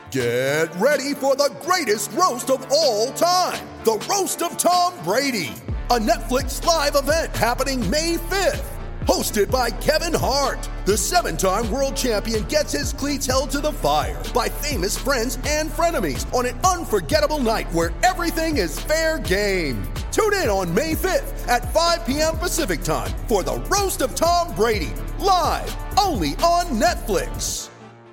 Get ready for the greatest roast of all time, the Roast of Tom Brady, a Netflix live event happening May 5th. Hosted by Kevin Hart, the 7-time world champion gets his cleats held to the fire by famous friends and frenemies on an unforgettable night where everything is fair game. Tune in on May 5th at 5 p.m. Pacific time for the Roast of Tom Brady, live only on Netflix.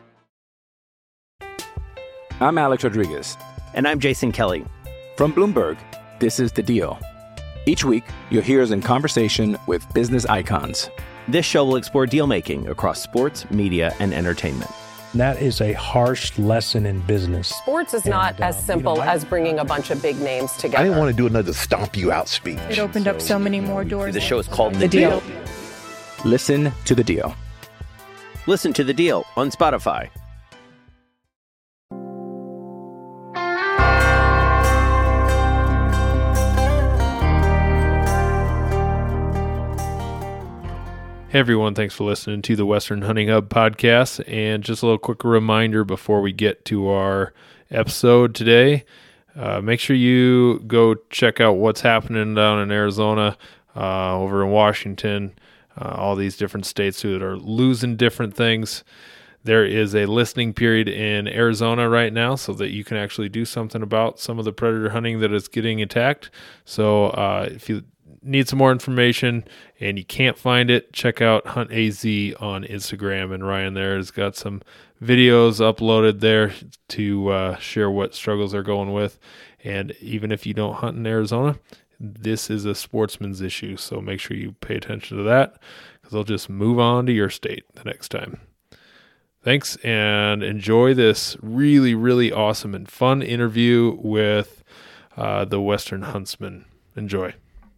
I'm Alex Rodriguez. And I'm Jason Kelly. From Bloomberg, this is The Deal. Each week, you'll hear us in conversation with business icons. This show will explore deal-making across sports, media, and entertainment. That is a harsh lesson in business. Sports is not as simple as bringing a bunch of big names together. I didn't want to do another stomp you out speech. It opened up so many more doors. The show is called The Deal. Listen to The Deal. Listen to The Deal on Spotify. Hey everyone, thanks for listening to the Western Hunting Hub podcast. And just a little quick reminder before we get to our episode today, make sure you go check out what's happening down in Arizona, over in Washington, all these different states that are losing different things. There is a listening period in Arizona right now so that you can actually do something about some of the predator hunting that is getting attacked. So if you need some more information and you can't find it, check out Hunt AZ on Instagram, and Ryan there has got some videos uploaded there to share what struggles they're going with. And even if you don't hunt in Arizona, this is a sportsman's issue, so make sure you pay attention to that, because they'll just move on to your state the next time. Thanks, and enjoy this really, really awesome and fun interview with the Western Huntsman. Enjoy.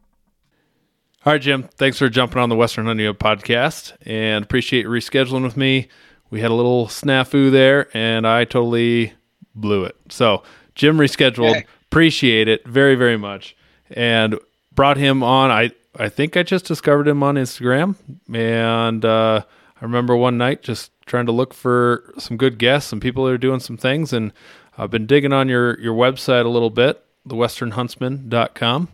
All right, Jim, thanks for jumping on the Western Hunting Hub podcast, and appreciate you rescheduling with me. We had a little snafu there, and I totally blew it. So Jim rescheduled. Hey. Appreciate it very, very much, and brought him on. I think I just discovered him on Instagram, and I remember one night just trying to look for some good guests, some people that are doing some things, and I've been digging on your website a little bit, thewesternhuntsman.com,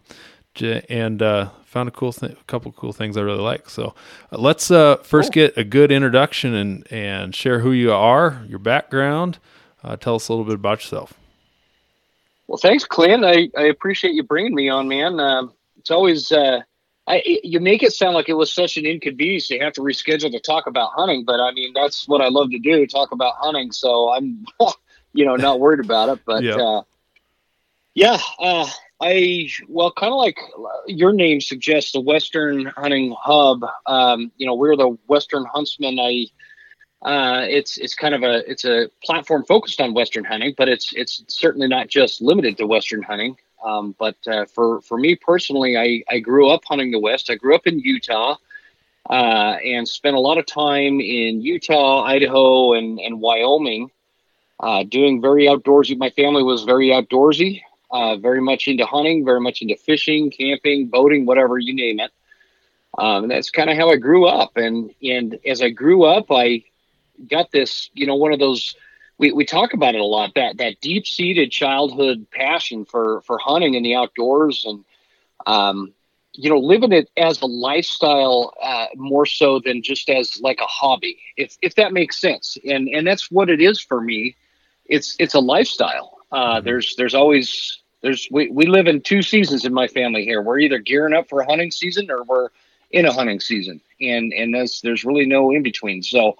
and found a couple cool things I really like. So let's first get a good introduction and share who you are, your background. Tell us a little bit about yourself. Well, thanks, Clint. I appreciate you bringing me on, man. It's always you make it sound like it was such an inconvenience to have to reschedule to talk about hunting, but I mean that's what I love to do, talk about hunting. So I'm, not worried about it. But kind of like your name suggests, the Western Hunting Hub. We're the Western Huntsman. It's kind of a platform focused on Western hunting, but it's certainly not just limited to Western hunting. But for me personally, I grew up hunting the West. I grew up in Utah, and spent a lot of time in Utah, Idaho, and Wyoming, doing very outdoorsy. My family was very outdoorsy. Very much into hunting, very much into fishing, camping, boating, whatever, you name it. And that's kind of how I grew up. And as I grew up, I got this, one of those, we talk about it a lot, that deep-seated childhood passion for hunting and the outdoors, and, living it as a lifestyle, more so than just as like a hobby, if that makes sense. And that's what it is for me. It's a lifestyle. We live in two seasons in my family here. We're either gearing up for a hunting season or we're in a hunting season, and there's really no in between. So,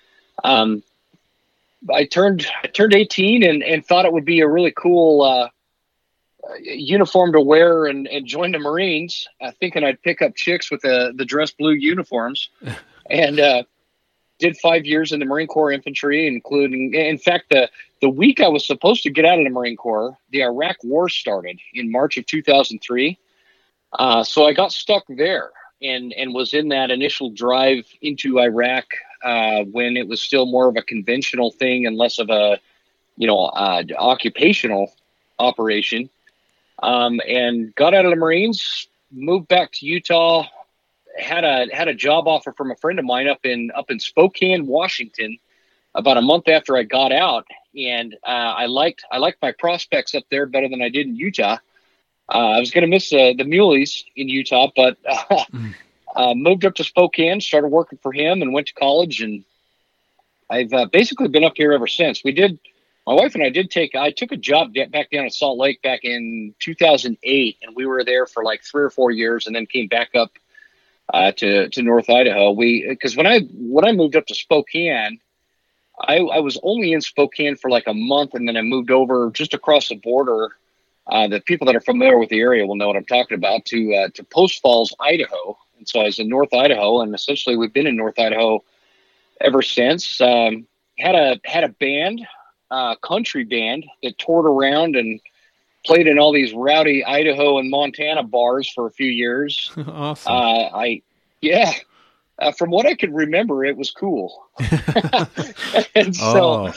I turned 18 and thought it would be a really cool uniform to wear and join the Marines, thinking I'd pick up chicks with the dress blue uniforms, and did 5 years in the Marine Corps infantry, including, in fact, the week I was supposed to get out of the Marine Corps, the Iraq War started in March of 2003. So I got stuck there and was in that initial drive into Iraq when it was still more of a conventional thing and less of a, occupational operation. And got out of the Marines, moved back to Utah, had a job offer from a friend of mine up in Spokane, Washington, about a month after I got out, and I liked my prospects up there better than I did in Utah. I was going to miss the Muleys in Utah, but moved up to Spokane, started working for him, and went to college, and I've basically been up here ever since. My wife and I took a job back down in Salt Lake back in 2008, and we were there for like 3 or 4 years, and then came back up to North Idaho. Because when I moved up to Spokane, I was only in Spokane for like a month, and then I moved over just across the border. The people that are familiar with the area will know what I'm talking about, to Post Falls, Idaho. And so I was in North Idaho, and essentially we've been in North Idaho ever since. Had a band, country band, that toured around and played in all these rowdy Idaho and Montana bars for a few years. Awesome. From what I could remember, it was cool. And so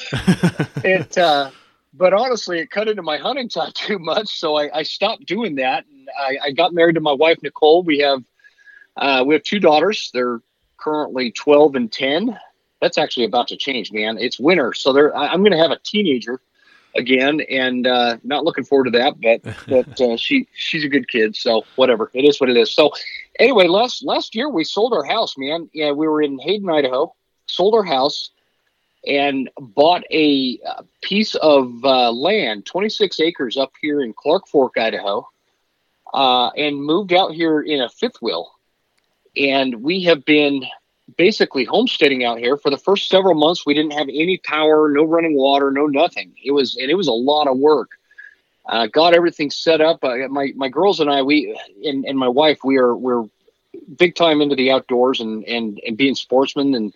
but honestly, it cut into my hunting time too much. So I stopped doing that. And I got married to my wife, Nicole. We have 2 daughters. They're currently 12 and 10. That's actually about to change, man. It's winter. So I'm going to have a teenager again, and not looking forward to that, but she's a good kid. So whatever, it is what it is. So anyway, last year we sold our house, man. Yeah. We were in Hayden, Idaho, sold our house, and bought a piece of land, 26 acres up here in Clark Fork, Idaho, and moved out here in a fifth wheel. And we have been basically homesteading out here for the first several months. We didn't have any power, no running water, no nothing. It was a lot of work. Got everything set up. My girls and I, and my wife, we're big time into the outdoors and being sportsmen. And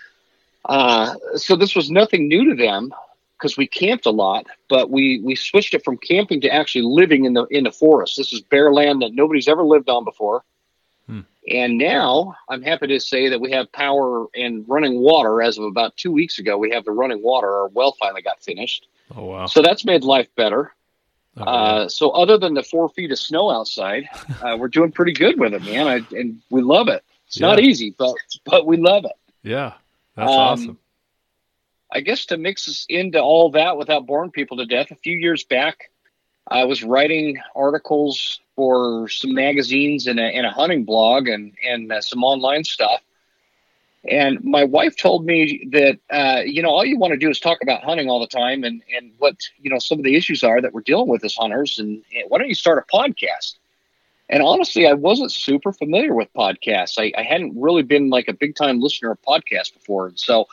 so this was nothing new to them, because we camped a lot, but we switched it from camping to actually living in the forest. This is bare land that nobody's ever lived on before. And now I'm happy to say that we have power and running water. As of about 2 weeks ago, we have the running water. Our well finally got finished. Oh, wow. So that's made life better. Oh, so other than the 4 feet of snow outside, we're doing pretty good with it, man. And we love it. It's not easy, but we love it. Yeah, that's awesome. I guess to mix us into all that without boring people to death, a few years back, I was writing articles for some magazines and a hunting blog and some online stuff. And my wife told me that, all you want to do is talk about hunting all the time and what, some of the issues are that we're dealing with as hunters. And why don't you start a podcast? And honestly, I wasn't super familiar with podcasts. I hadn't really been like a big time listener of podcasts before. And so,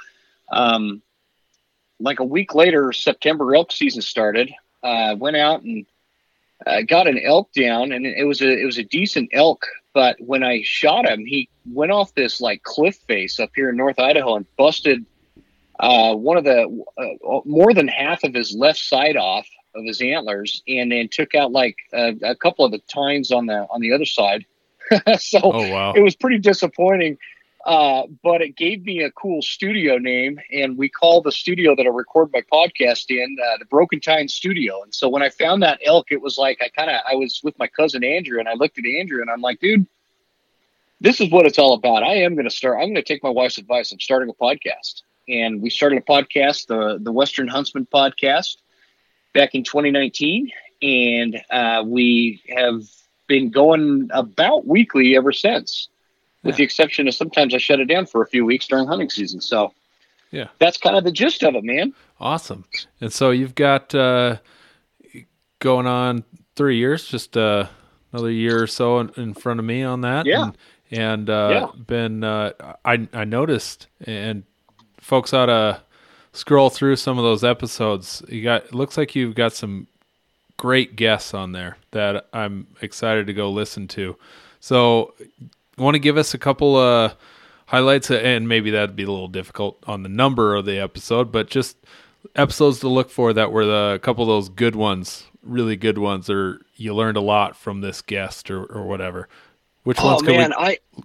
like a week later, September elk season started. Went out and got an elk down, and it was a decent elk. But when I shot him, he went off this like cliff face up here in North Idaho and busted one of the more than half of his left side off of his antlers, and then took out like a couple of the tines on the other side. So It was pretty disappointing. But it gave me a cool studio name, and we call the studio that I record my podcast in the Broken Tine Studio. And so when I found that elk, it was like I was with my cousin Andrew, and I looked at Andrew, and I'm like, dude, this is what it's all about. I'm going to take my wife's advice. I'm starting a podcast, and we started a podcast, the Western Huntsman podcast, back in 2019, and we have been going about weekly ever since. With the exception of sometimes I shut it down for a few weeks during hunting season. So that's kind of the gist of it, man. Awesome. And so you've got going on 3 years, just another year or so in front of me on that. Yeah. And been, I noticed, and folks ought to scroll through some of those episodes. It looks like you've got some great guests on there that I'm excited to go listen to. So, want to give us a couple highlights, and maybe that'd be a little difficult on the number of the episode, but just episodes to look for that were a couple of those good ones, really good ones, or you learned a lot from this guest or whatever. Which ones can man,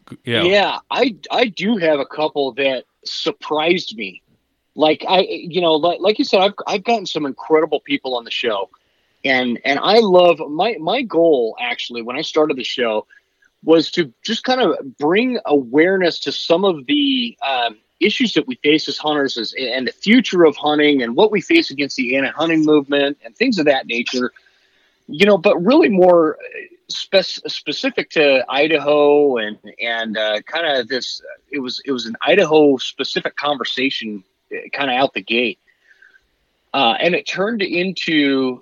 I do have a couple that surprised me. Like like you said, I've gotten some incredible people on the show, and I love my goal actually when I started the show was to just kind of bring awareness to some of the issues that we face as hunters and the future of hunting and what we face against the anti-hunting movement and things of that nature, but really more specific to Idaho and kind of this, it was an Idaho specific conversation kind of out the gate. And it turned into,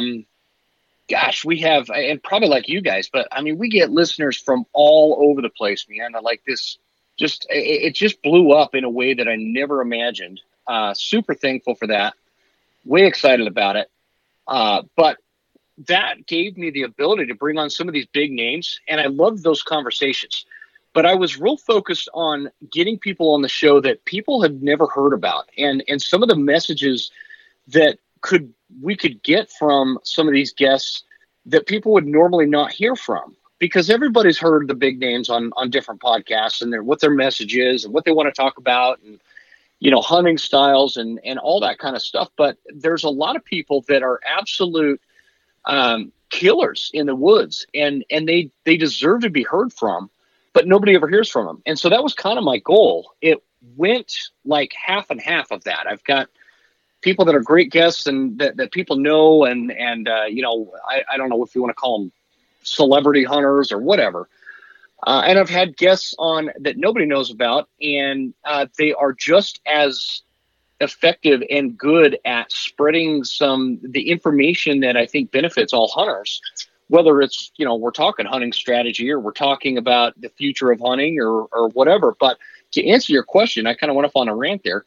we have, and probably like you guys, but I mean, we get listeners from all over the place, man. Like this, it just blew up in a way that I never imagined. Super thankful for that. Way excited about it. But that gave me the ability to bring on some of these big names, and I loved those conversations. But I was real focused on getting people on the show that people had never heard about, and some of the messages that we could get from some of these guests that people would normally not hear from, because everybody's heard the big names on different podcasts and what their message is and what they want to talk about and, hunting styles and all that kind of stuff. But there's a lot of people that are absolute killers in the woods, and they deserve to be heard from, but nobody ever hears from them. And so that was kind of my goal. It went like half and half of that. I've got people that are great guests and that people know. And I don't know if you want to call them celebrity hunters or whatever. And I've had guests on that nobody knows about, and they are just as effective and good at spreading the information that I think benefits all hunters, whether it's, we're talking hunting strategy or we're talking about the future of hunting or whatever. But to answer your question, I kind of went off on a rant there.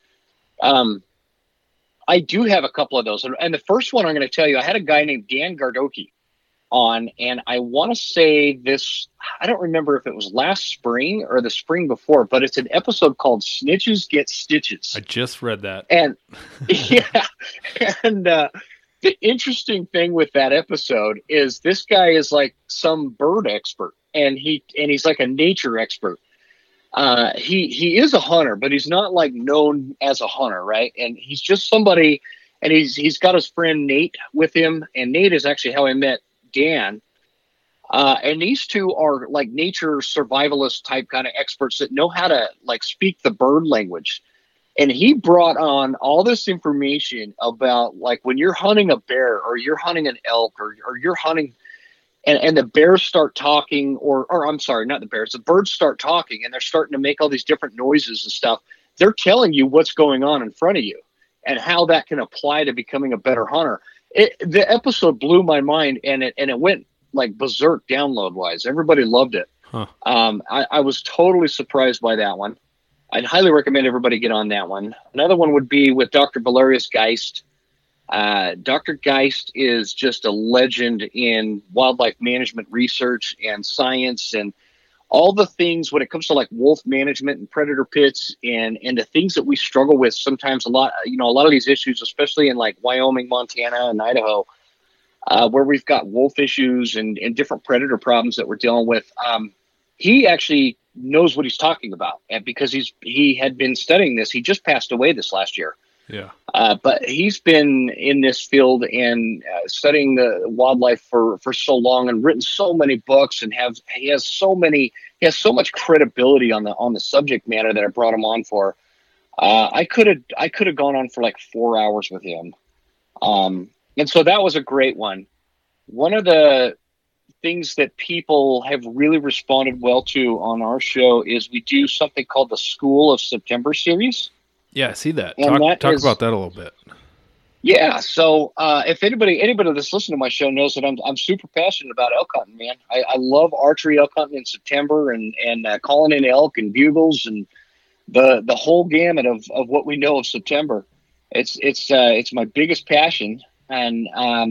I do have a couple of those. And the first one I'm going to tell you, I had a guy named Dan Gardoki on, and I want to say this, I don't remember if it was last spring or the spring before, but it's an episode called Snitches Get Stitches. I just read that. And yeah. And the interesting thing with that episode is this guy is like some bird expert, and he's like a nature expert. He is a hunter, but he's not like known as a hunter, right? And he's just somebody, and he's got his friend Nate with him, and Nate is actually how I met Dan. And these two are like nature survivalist type kind of experts that know how to like speak the bird language. And he brought on all this information about like when you're hunting a bear or you're hunting an elk or you're hunting and the bears start talking, or I'm sorry, not the bears, the birds start talking, and they're starting to make all these different noises and stuff. They're telling you what's going on in front of you and how that can apply to becoming a better hunter. The episode blew my mind, and it went like berserk download wise. Everybody loved it. Huh. I was totally surprised by that one. I'd highly recommend everybody get on that one. Another one would be with Dr. Valerius Geist. Dr. Geist is just a legend in wildlife management research and science and all the things when it comes to like wolf management and predator pits and the things that we struggle with sometimes a lot of these issues, especially in like Wyoming, Montana, and Idaho, where we've got wolf issues and different predator problems that we're dealing with. He actually knows what he's talking about, and because he had been studying this. He just passed away this last year. Yeah. But he's been in this field and studying the wildlife for so long and written so many books, and he has so much credibility on the subject matter that I brought him on for. I could have gone on for like 4 hours with him. And so that was a great one. One of the things that people have really responded well to on our show is we do something called the School of September series. Yeah, I see that. And Talk about that a little bit. Yeah. So if anybody that's listening to my show knows that I'm super passionate about elk hunting, man. I love archery elk hunting in September and calling in elk and bugles and the whole gamut of what we know of September. It's my biggest passion. And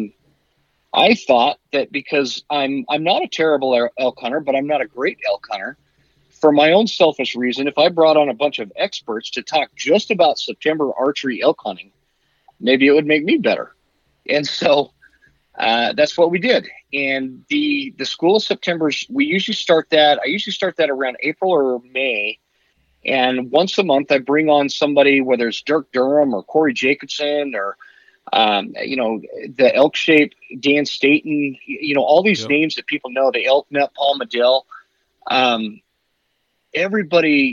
I thought that because I'm not a terrible elk hunter, but I'm not a great elk hunter. For my own selfish reason, if I brought on a bunch of experts to talk just about September archery elk hunting, maybe it would make me better. And so that's what we did. And the School of September, I usually start that around April or May. And once a month, I bring on somebody, whether it's Dirk Durham or Corey Jacobson or the Elk Shape, Dan Staten, all these names that people know, the Elk Nut, Paul Medill. Everybody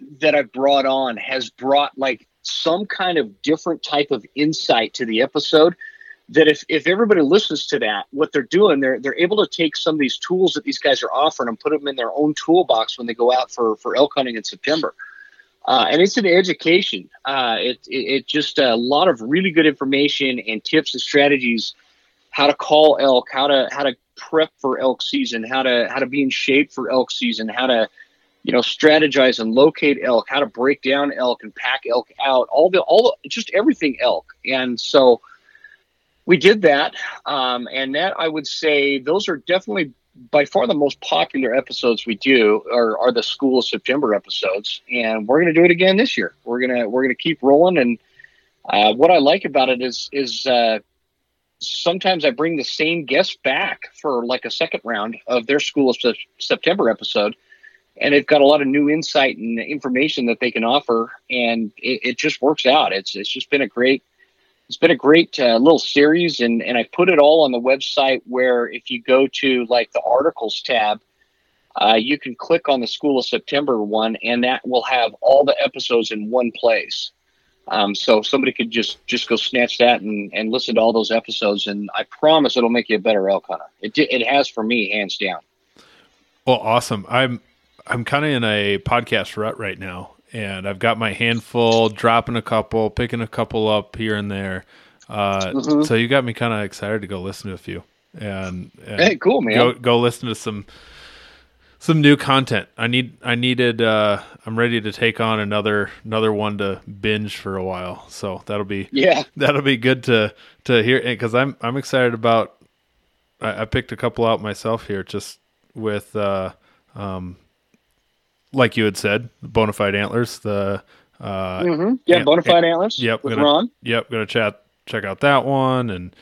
that I've brought on has brought like some kind of different type of insight to the episode, that if everybody listens to that, what they're doing, they're able to take some of these tools that these guys are offering and put them in their own toolbox when they go out for elk hunting in September. And it's an education. It just a lot of really good information and tips and strategies, how to call elk, how to prep for elk season, how to be in shape for elk season, how to, strategize and locate elk, how to break down elk and pack elk out, just everything elk. And so we did that. And that, I would say, those are definitely by far the most popular episodes we do are the School of September episodes. And we're going to do it again this year. We're going to keep rolling. And what I like about it is sometimes I bring the same guests back for like a second round of their School of September episode. And they've got a lot of new insight and information that they can offer. And it just works out. It's just been a great little series, and I put it all on the website, where if you go to like the articles tab, you can click on the School of September one, and that will have all the episodes in one place. So somebody could just go snatch that and listen to all those episodes, and I promise it'll make you a better elk hunter. It has for me, hands down. Well, awesome. I'm kind of in a podcast rut right now. And I've got my handful, dropping a couple, picking a couple up here and there. So you got me kind of excited to go listen to a few. And hey, cool, man. Go listen to some new content. I'm ready to take on another one to binge for a while. So that'll be good to hear, because I'm excited about. I picked a couple out myself here, just with like you had said, Bonafide Antlers, Bonafide Antlers. Yep, with Ron. Yep, gonna check out that one. And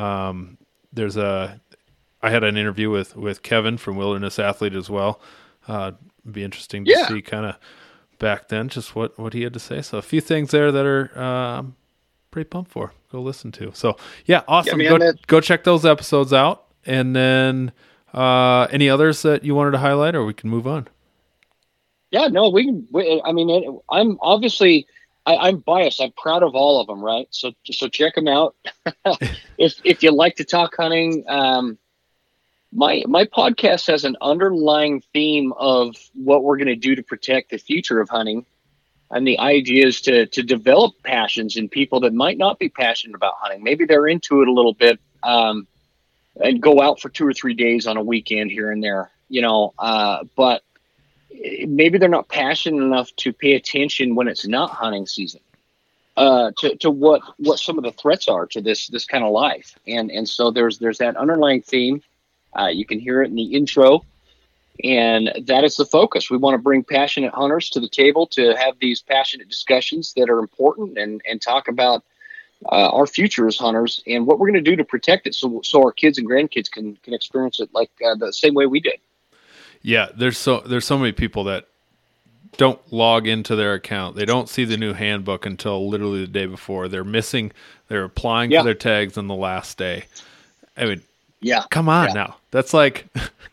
I had an interview with Kevin from Wilderness Athlete as well. It'd be interesting to see kind of back then just what he had to say. So a few things there that are pretty pumped for. Go listen to. So yeah, awesome. Go check those episodes out. And then any others that you wanted to highlight, or we can move on. Yeah, no, I'm obviously, I'm biased. I'm proud of all of them, right? So check them out. If you like to talk hunting, my podcast has an underlying theme of what we're going to do to protect the future of hunting. And the idea is to develop passions in people that might not be passionate about hunting. Maybe they're into it a little bit, and go out for 2 or 3 days on a weekend here and there, but maybe they're not passionate enough to pay attention when it's not hunting season, to what some of the threats are to this kind of life. And so there's that underlying theme. You can hear it in the intro, and that is the focus. We want to bring passionate hunters to the table to have these passionate discussions that are important, and talk about our future as hunters and what we're going to do to protect it, so our kids and grandkids can experience it like the same way we did. Yeah, there's so many people that don't log into their account. They don't see the new handbook until literally the day before. They're applying for their tags on the last day. I mean, come on now. That's like,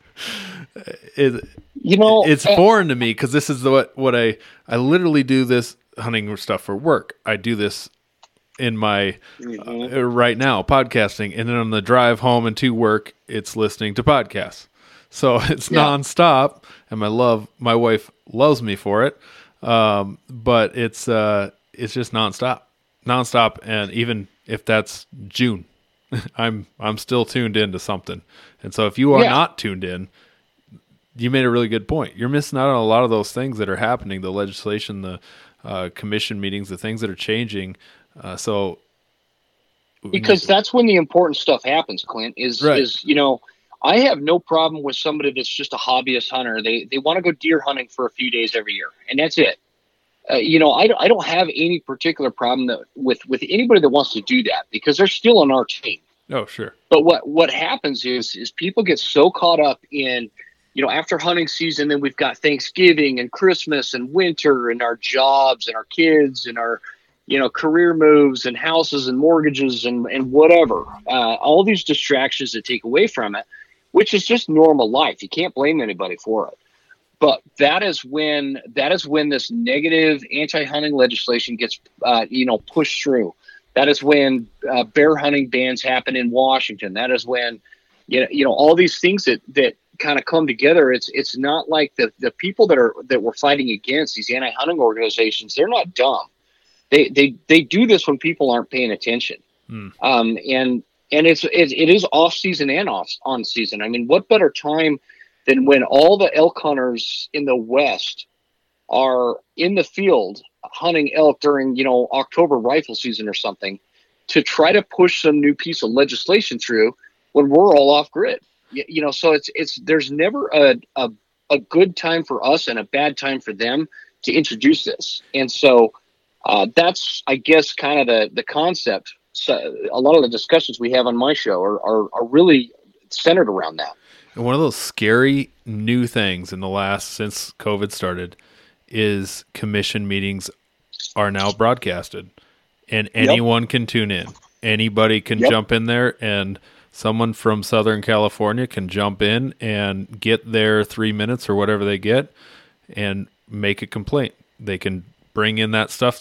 it's foreign to me, because this is what I literally do this hunting stuff for work. I do this in my right now podcasting, and then on the drive home and to work, it's listening to podcasts. So it's nonstop, and my wife loves me for it. But it's just nonstop. And even if that's June, I'm still tuned into something. And so if you are not tuned in, you made a really good point. You're missing out on a lot of those things that are happening, the legislation, the commission meetings, the things that are changing. Because that's when the important stuff happens, Clint, is I have no problem with somebody that's just a hobbyist hunter. They want to go deer hunting for a few days every year, and that's it. I don't have any particular problem with anybody that wants to do that, because they're still on our team. Oh, sure. But what happens is people get so caught up in, after hunting season, then we've got Thanksgiving and Christmas and winter and our jobs and our kids and our career moves and houses and mortgages and whatever, all these distractions that take away from it, which is just normal life. You can't blame anybody for it. But that is when this negative anti-hunting legislation gets pushed through. That is when bear hunting bans happen in Washington. That is when all these things that kind of come together. It's not like the people that we're fighting against, these anti-hunting organizations, they're not dumb. They do this when people aren't paying attention. And it is off season and on season. I mean, what better time than when all the elk hunters in the West are in the field hunting elk during, October rifle season or something, to try to push some new piece of legislation through when we're all off grid. So there's never a good time for us and a bad time for them to introduce this. And so that's, I guess, kind of the concept. So a lot of the discussions we have on my show are really centered around that. And one of those scary new things since COVID started is commission meetings are now broadcasted, and anyone can tune in. Anybody can jump in there, and someone from Southern California can jump in and get their 3 minutes or whatever they get and make a complaint. They can bring in that stuff,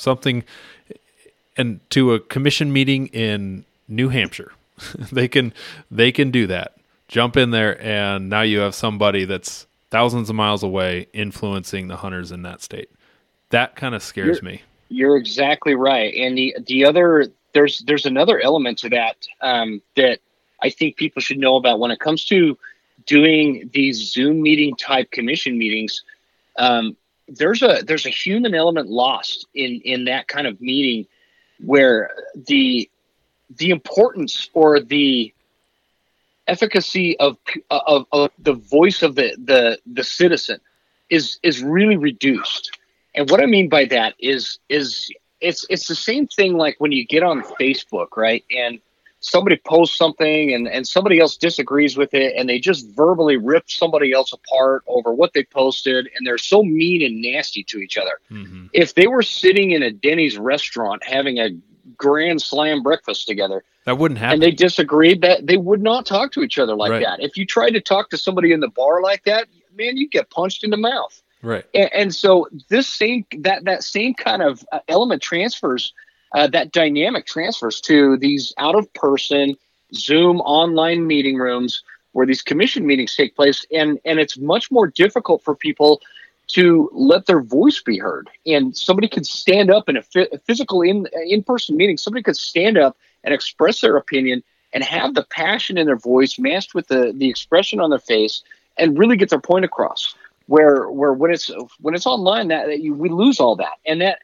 and to a commission meeting in New Hampshire, they can do that. Jump in there, and now you have somebody that's thousands of miles away influencing the hunters in that state. That kind of scares me. You're exactly right. And the other, there's another element to that that I think people should know about when it comes to doing these Zoom meeting type commission meetings. There's a human element lost in that kind of meeting, where the importance or the efficacy of the voice of the citizen is really reduced. And what I mean by that is it's the same thing like when you get on Facebook, right? And somebody posts something and somebody else disagrees with it, and they just verbally rip somebody else apart over what they posted, and they're so mean and nasty to each other. Mm-hmm. If they were sitting in a Denny's restaurant having a grand slam breakfast together, that wouldn't happen. And they disagreed, that they would not talk to each other like that. If you tried to talk to somebody in the bar like that, man, you get punched in the mouth. Right. And so this same kind of element transfers, that dynamic transfers to these out of person Zoom online meeting rooms where these commission meetings take place. And it's much more difficult for people to let their voice be heard. And somebody could stand up in a physical in-person meeting. Somebody could stand up and express their opinion and have the passion in their voice matched with the expression on their face and really get their point across. Where when it's online, we lose all that. And that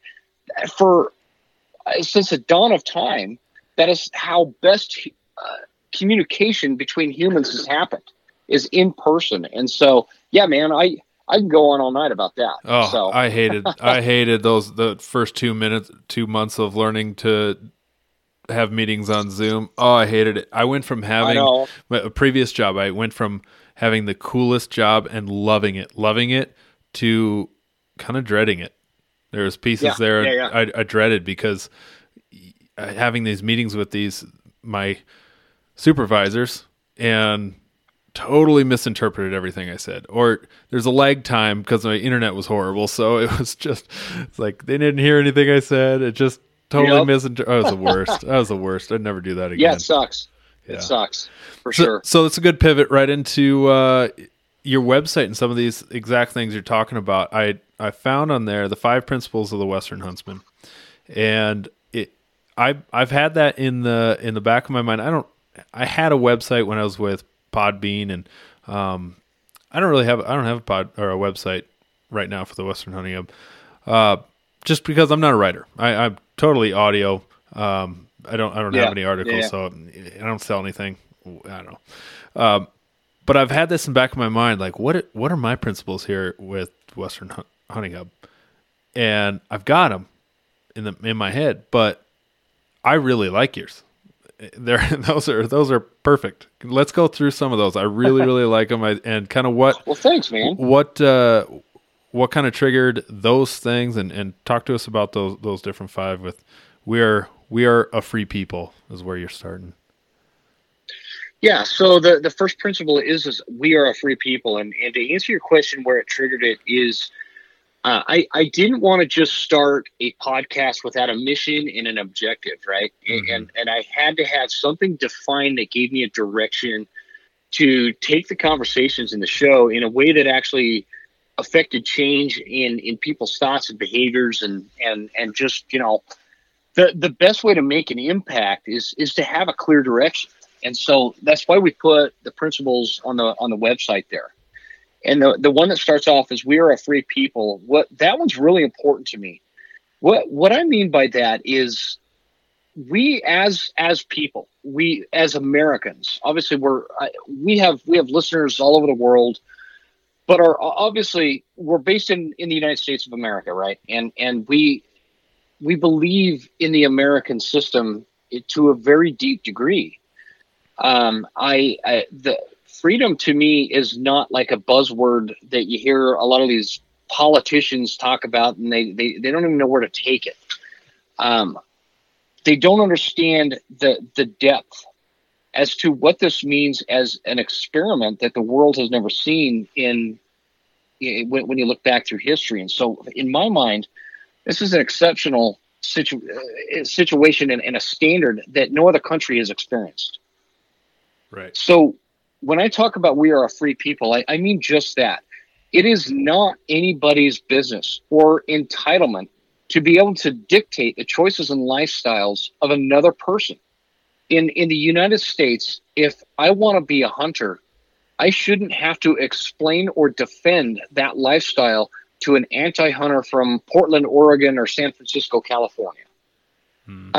since the dawn of time, that is how best communication between humans has happened, is in person. And so, yeah, man, I can go on all night about that. Oh, so. I hated the first 2 months of learning to have meetings on Zoom. Oh, I hated it. I went from having a previous job. I went from having the coolest job and loving it to kind of dreading it. There was pieces I dreaded, because having these meetings with my supervisors and totally misinterpreted everything I said, or there's a lag time because my internet was horrible. So it's like they didn't hear anything I said. It just totally misinterpreted. I was the worst. I was the worst. I'd never do that again. Yeah, it sucks. Yeah. It sucks for sure. So it's a good pivot right into your website and some of these exact things you're talking about. I found on there the 5 principles of the Western Huntsman, and I've had that in the back of my mind. I had a website when I was with Podbean, and I don't have a website right now for the Western Hunting Hub, just because I'm not a writer. I'm totally audio. I don't have any articles, so I don't sell anything. I don't know. But I've had this in the back of my mind, like what are my principles here with Western Hunting Hub? And I've got them in my head, but I really like yours. Those are perfect. Let's go through some of those. I really really like them. And kind of what. Well, thanks, man. What kind of triggered those things, and talk to us about those different 5. With we are a free people is where you're starting. Yeah. So the first principle is we are a free people. And to answer your question, where it triggered it is, I didn't want to just start a podcast without a mission and an objective, right? Mm-hmm. And I had to have something defined that gave me a direction to take the conversations in the show in a way that actually affected change in people's thoughts and behaviors, and just, the best way to make an impact is to have a clear direction. And so that's why we put the principles on the website there. And the one that starts off is we are a free people. That one's really important to me. What I mean by that is we as people, we as Americans, obviously we have listeners all over the world, but we're based in the United States of America, right? And we believe in the American system to a very deep degree. The freedom to me is not like a buzzword that you hear a lot of these politicians talk about, and they don't even know where to take it. They don't understand the depth as to what this means as an experiment that the world has never seen when you look back through history. And so in my mind, this is an exceptional situation and a standard that no other country has experienced. Right. So when I talk about we are a free people, I mean just that. It is not anybody's business or entitlement to be able to dictate the choices and lifestyles of another person. In the United States, if I want to be a hunter, I shouldn't have to explain or defend that lifestyle to an anti-hunter from Portland, Oregon, or San Francisco, California. Mm-hmm.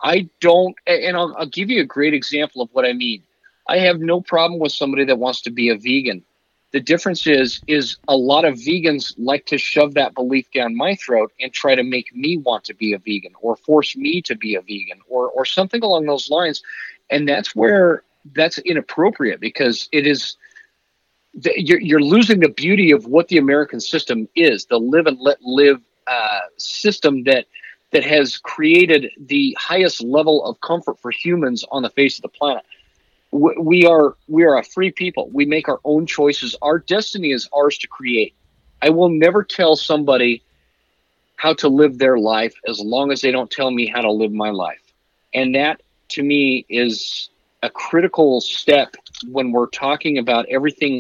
I'll give you a great example of what I mean. I have no problem with somebody that wants to be a vegan. The difference is a lot of vegans like to shove that belief down my throat and try to make me want to be a vegan or force me to be a vegan or something along those lines. And that's where that's inappropriate, because it is you're losing the beauty of what the American system is, the live and let live system that has created the highest level of comfort for humans on the face of the planet. We are a free people. We make our own choices. Our destiny is ours to create. I will never tell somebody how to live their life as long as they don't tell me how to live my life. And that, to me, is a critical step when we're talking about everything,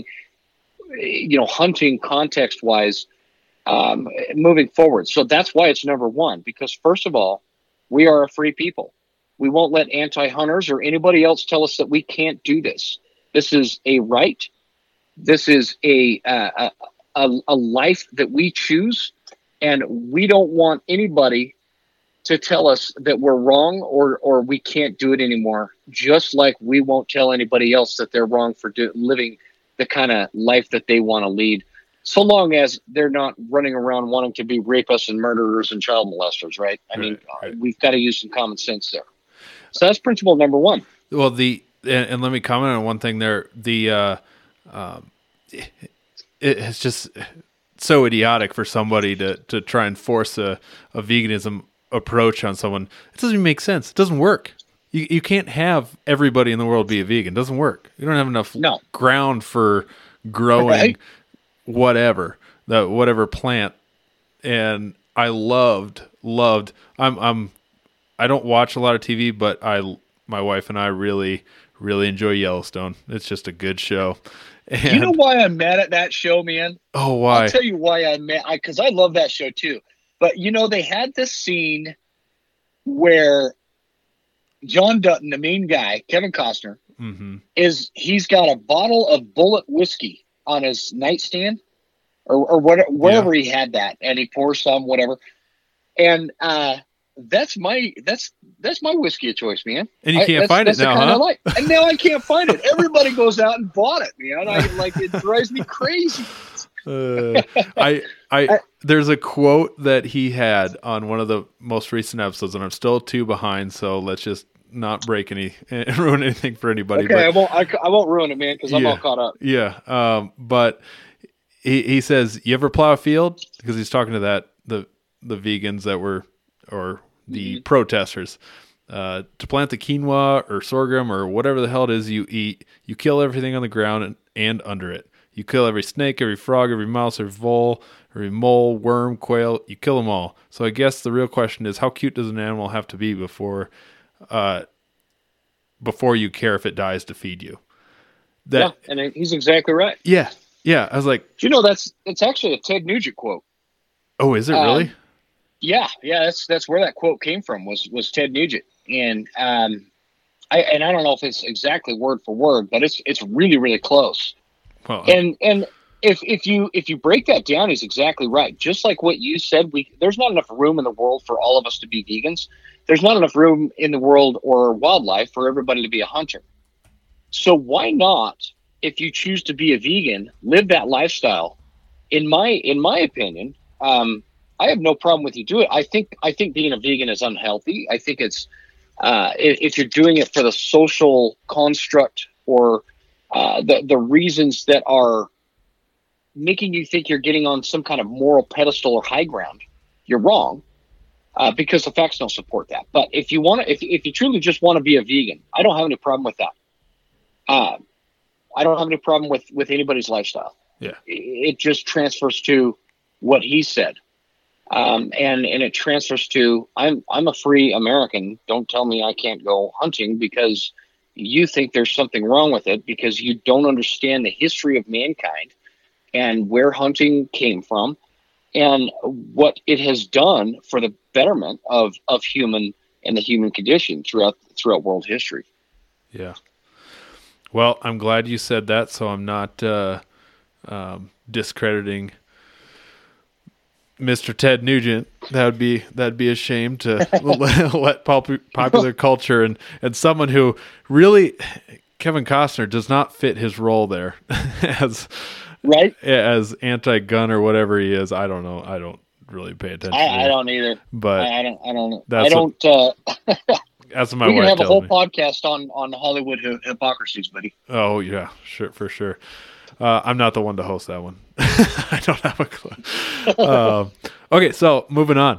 hunting context-wise, moving forward. So that's why it's number one, because first of all, we are a free people. We won't let anti-hunters or anybody else tell us that we can't do this. This is a right. This is a life that we choose, and we don't want anybody to tell us that we're wrong or we can't do it anymore, just like we won't tell anybody else that they're wrong for living the kind of life that they want to lead, so long as they're not running around wanting to be rapists and murderers and child molesters, right? I mean, we've got to use some common sense there. So that's principle number one. Well, and let me comment on one thing there. It's just so idiotic for somebody to try and force a veganism approach on someone. It doesn't even make sense. It doesn't work. You can't have everybody in the world be a vegan. It doesn't work. You don't have enough ground for growing whatever plant. And I loved. I don't watch a lot of TV, but my wife and I really, really enjoy Yellowstone. It's just a good show. And you know why I'm mad at that show, man? Oh, why? I'll tell you why I'm mad. Because I love that show too. But they had this scene where John Dutton, the main guy, Kevin Costner, he's got a bottle of Bullet whiskey on his nightstand, or wherever he had that, and he pours some, whatever, and that's my whiskey of choice, man. And you can't find it now, huh? And now I can't find it. Everybody goes out and bought it, man. It drives me crazy. There's a quote that he had on one of the most recent episodes, and I'm still 2 behind, so let's just not ruin anything for anybody. Okay, but I won't ruin it, man, because I'm all caught up. Yeah, but he says, "You ever plow a field?" Because he's talking to the vegans that were, or the protesters, to plant the quinoa or sorghum or whatever the hell it is you eat, you kill everything on the ground and under it. You kill every snake, every frog, every mouse, every vole, every mole, worm, quail. You kill them all. So I guess the real question is, how cute does an animal have to be before you care if it dies to feed you? Yeah, and he's exactly right. Yeah. Yeah. I was like, do you know it's actually a Ted Nugent quote? Oh, is it really? Yeah. That's where that quote came from. Was Ted Nugent, and I don't know if it's exactly word for word, but it's really, really close. Well, and if you break that down, he's exactly right. Just like what you said, there's not enough room in the world for all of us to be vegans. There's not enough room in the world or wildlife for everybody to be a hunter. So why not, if you choose to be a vegan, live that lifestyle? In my opinion, I have no problem with you do it. I think being a vegan is unhealthy. I think it's if you're doing it for the social construct or the reasons that are making you think you're getting on some kind of moral pedestal or high ground, you're wrong, because the facts don't support that. But if you truly just want to be a vegan, I don't have any problem with that. I don't have any problem with anybody's lifestyle. Yeah, it just transfers to what he said, and it transfers to I'm a free American. Don't tell me I can't go hunting because you think there's something wrong with it, because you don't understand the history of mankind and where hunting came from and what it has done for the betterment of human and the human condition throughout world history. Yeah. Well, I'm glad you said that, so I'm not discrediting Mr. Ted Nugent. That'd be a shame to let popular culture and someone who really, Kevin Costner, does not fit his role there as anti-gun or whatever he is. I don't know. I don't really pay attention. I don't either. But I don't. That's I don't. That's what my we can wife have a tells whole me. podcast on Hollywood hypocrisies, buddy. Oh yeah, sure, for sure. I'm not the one to host that one. I don't have a clue. Okay, so moving on.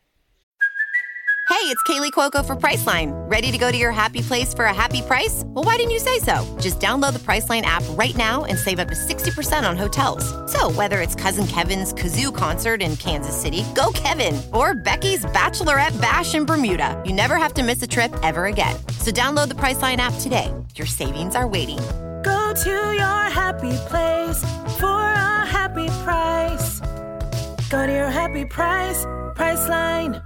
Hey, it's Kaylee Cuoco for Priceline. Ready to go to your happy place for a happy price? Well, why didn't you say so? Just download the Priceline app right now and save up to 60% on hotels. So whether it's Cousin Kevin's Kazoo Concert in Kansas City, go Kevin, or Becky's Bachelorette Bash in Bermuda, you never have to miss a trip ever again. So download the Priceline app today. Your savings are waiting. Go to your happy place for a happy price. Go to your happy price, Priceline.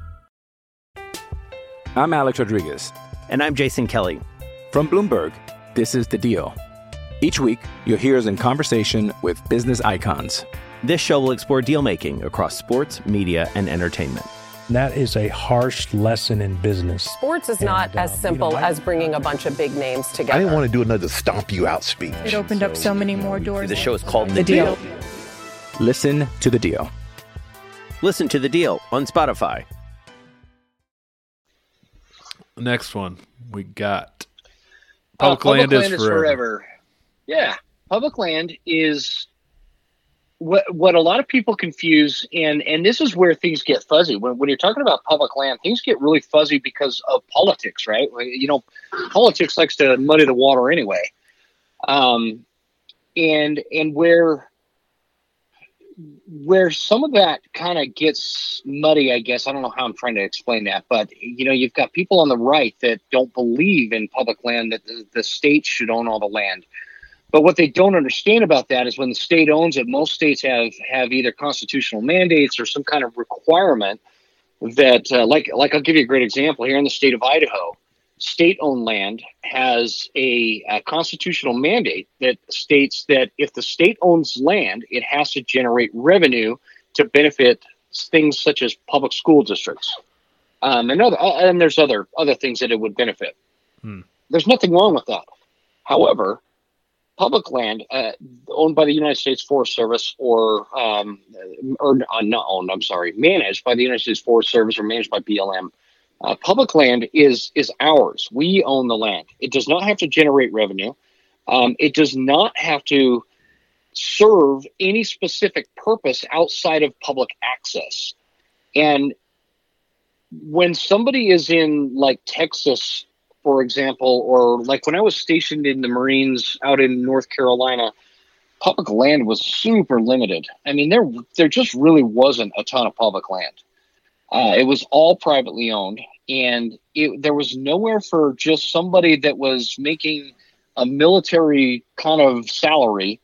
I'm Alex Rodriguez. And I'm Jason Kelly. From Bloomberg, this is The Deal. Each week, you'll hear us in conversation with business icons. This show will explore deal-making across sports, media, and entertainment. That is a harsh lesson in business. Sports is not as simple as bringing a bunch of big names together. I didn't want to do another stomp you out speech. It opened up so many more doors. The show is called The Deal. Listen to The Deal. Listen to The Deal on Spotify. Next one we got Public land is forever. Yeah, public land is what a lot of people confuse, and this is where things get fuzzy. When you're talking about public land, things get really fuzzy because of politics, right? You know, politics likes to muddy the water anyway. And where some of that kind of gets muddy, I guess, I don't know how I'm trying to explain that, but you know, you've got people on the right that don't believe in public land, that the state should own all the land. But what they don't understand about that is when the state owns it, most states have either constitutional mandates or some kind of requirement that, like I'll give you a great example here in the state of Idaho. State-owned land has a constitutional mandate that states that if the state owns land, it has to generate revenue to benefit things such as public school districts, and there's other things that it would benefit. There's nothing wrong with that. However, public land owned by the United States Forest Service managed by the United States Forest Service or managed by BLM. Public land is ours. We own the land. It does not have to generate revenue. It does not have to serve any specific purpose outside of public access. And when somebody is in like Texas, for example, or like when I was stationed in the Marines out in North Carolina, public land was super limited. I mean, there just really wasn't a ton of public land. It was all privately owned, and there was nowhere for just somebody that was making a military kind of salary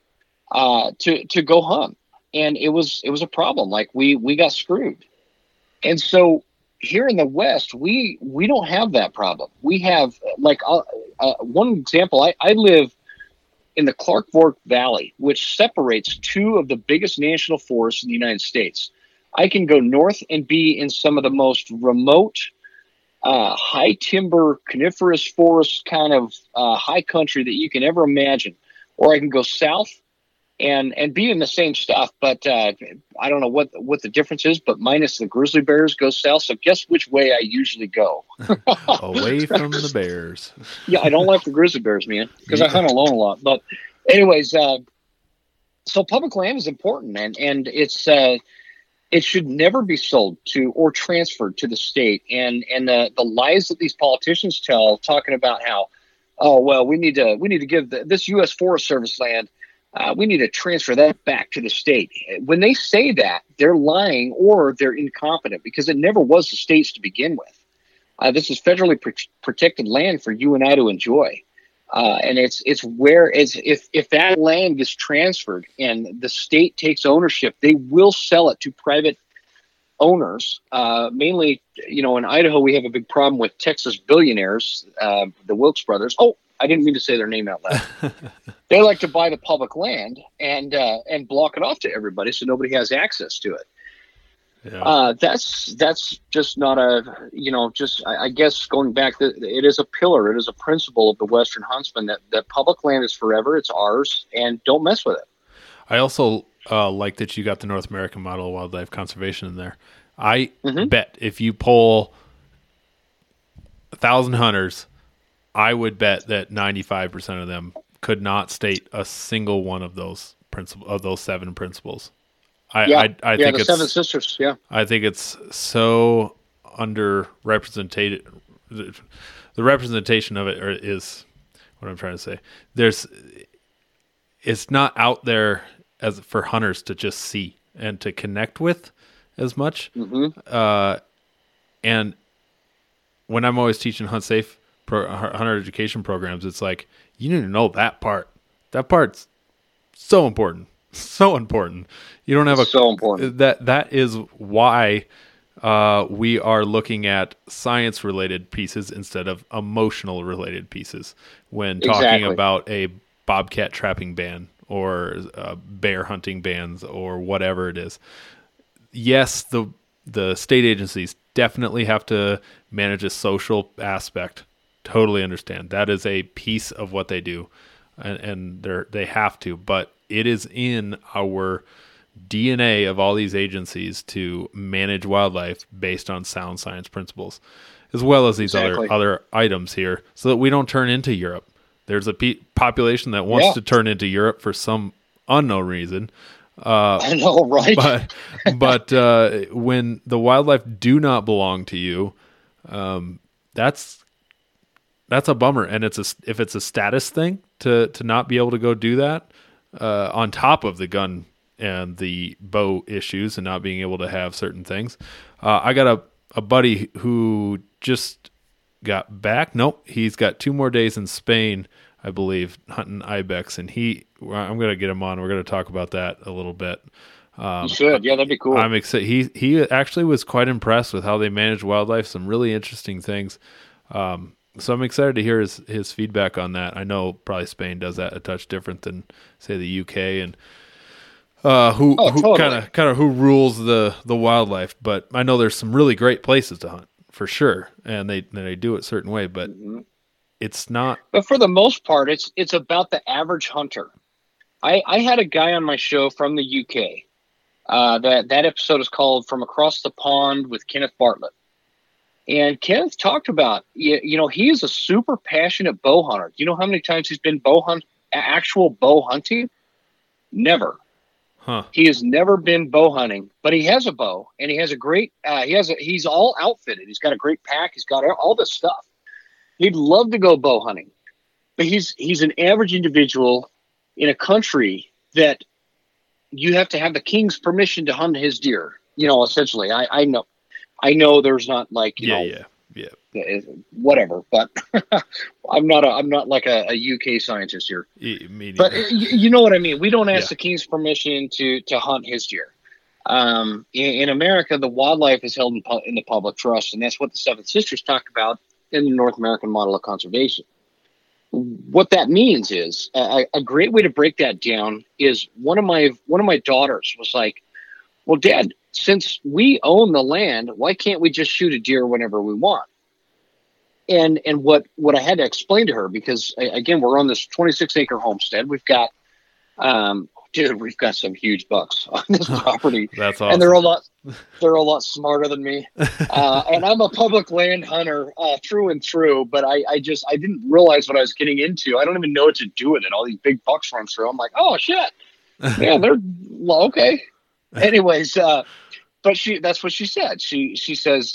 to go hunt. And it was a problem. Like we got screwed. And so here in the West, we don't have that problem. We have like one example. I live in the Clark Fork Valley, which separates two of the biggest national forests in the United States. I can go north and be in some of the most remote, high timber, coniferous forest kind of high country that you can ever imagine. Or I can go south and be in the same stuff, but I don't know what the difference is, but minus the grizzly bears go south. So guess which way I usually go? Away from the bears. Yeah, I don't like the grizzly bears, man, because I hunt alone a lot. But anyways, so public land is important, and it's it should never be sold to or transferred to the state. And the lies that these politicians tell, talking about how, oh well, we need to give this U.S. Forest Service land. We need to transfer that back to the state. When they say that, they're lying or they're incompetent, because it never was the state's to begin with. This is federally protected land for you and I to enjoy. And it's if that land gets transferred and the state takes ownership, they will sell it to private owners. Mainly, in Idaho, we have a big problem with Texas billionaires, the Wilkes brothers. Oh, I didn't mean to say their name out loud. They like to buy the public land and block it off to everybody, so nobody has access to it. Yeah. That's just not I guess going back, it is a pillar, it is a principle of the Western huntsman that public land is forever, it's ours, and don't mess with it. I also like that you got the North American model of wildlife conservation in there. I bet if you poll 1,000 hunters, I would bet that 95% of them could not state a single one of those those 7 principles. I think the 7 sisters. Yeah, I think it's so underrepresented. The representation of it is what I'm trying to say. It's not out there as for hunters to just see and to connect with as much. And when I'm always teaching hunt safe hunter education programs, it's like, you need to know that part. That part's so important. So important. You don't have so important. That is why we are looking at science related pieces instead of emotional related pieces when talking about a bobcat trapping ban or bear hunting bans or whatever it is. Yes, the state agencies definitely have to manage a social aspect. Totally understand. That is a piece of what they do, and they have to, but it is in our DNA of all these agencies to manage wildlife based on sound science principles, as well as these other items here, so that we don't turn into Europe. There's a population that wants to turn into Europe for some unknown reason. I know, right? But when the wildlife do not belong to you, that's a bummer. And if it's a status thing to not be able to go do that, on top of the gun and the bow issues and not being able to have certain things. I got a buddy who just got back. Nope, he's got 2 more days in Spain, I believe, hunting ibex, and I'm going to get him on. We're going to talk about that a little bit. You should. Yeah, that'd be cool. I'm excited. He actually was quite impressed with how they manage wildlife, some really interesting things. So I'm excited to hear his feedback on that. I know probably Spain does that a touch different than, say, the UK and who rules the wildlife. But I know there's some really great places to hunt for sure, and they do it a certain way. But it's not. But for the most part, it's about the average hunter. I had a guy on my show from the UK. That episode is called "From Across the Pond" with Kenneth Bartlett. And Kenneth talked about, he is a super passionate bow hunter. You know how many times he's been actual bow hunting? Never. Huh. He has never been bow hunting, but he has a bow, and he has a great. He's all outfitted. He's got a great pack. He's got all this stuff. He'd love to go bow hunting, but he's an average individual in a country that you have to have the king's permission to hunt his deer. Essentially, I know there's not like Yeah. whatever, but I'm not like a UK scientist here. But you know what I mean. We don't ask the king's permission to hunt his deer. In America, the wildlife is held in the public trust, and that's what the Seven Sisters talk about in the North American model of conservation. What that means is a great way to break that down is one of my daughters was like, "Well, Dad, since we own the land, why can't we just shoot a deer whenever we want?" And what I had to explain to her, because again, we're on this 26-acre homestead. We've got, we've got some huge bucks on this property. That's awesome. And they're a lot smarter than me. And I'm a public land hunter through and through, but I didn't realize what I was getting into. I don't even know what to do with it. All these big bucks run through. I'm like, oh shit. Yeah, they're okay. Anyways, but that's what she said. She says,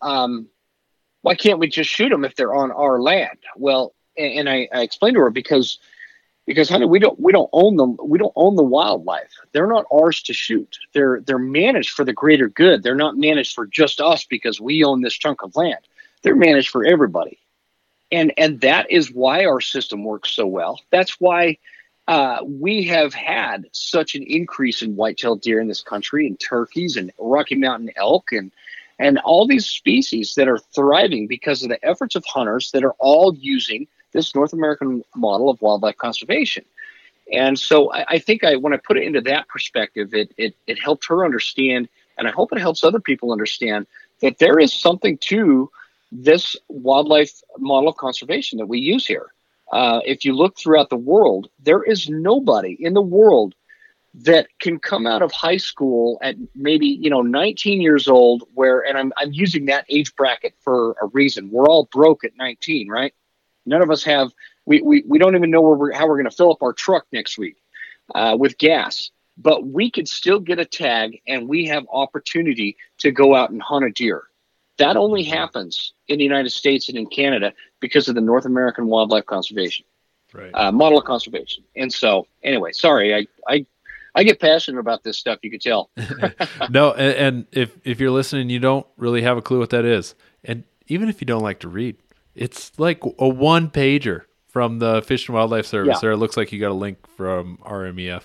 why can't we just shoot them if they're on our land? Well, and I explained to her because honey, we don't own them. We don't own the wildlife. They're not ours to shoot. They're managed for the greater good. They're not managed for just us because we own this chunk of land. They're managed for everybody. And that is why our system works so well. That's why we have had such an increase in white-tailed deer in this country, and turkeys and Rocky Mountain elk and all these species that are thriving because of the efforts of hunters that are all using this North American model of wildlife conservation. And so I think when I put it into that perspective, it helped her understand, and I hope it helps other people understand, that there is something to this wildlife model of conservation that we use here. If you look throughout the world, there is nobody in the world that can come out of high school at maybe 19 years old, and I'm using that age bracket for a reason. We're all broke at 19, right? None of us have. We don't even know how we're going to fill up our truck next week with gas. But we could still get a tag, and we have opportunity to go out and hunt a deer. That only happens in the United States and in Canada because of the North American wildlife conservation model of conservation. And so, anyway, sorry, I get passionate about this stuff. You could tell. No, and if you're listening, you don't really have a clue what that is, and even if you don't like to read, it's like a one-pager from the Fish and Wildlife Service. Or it looks like you got a link from RMEF.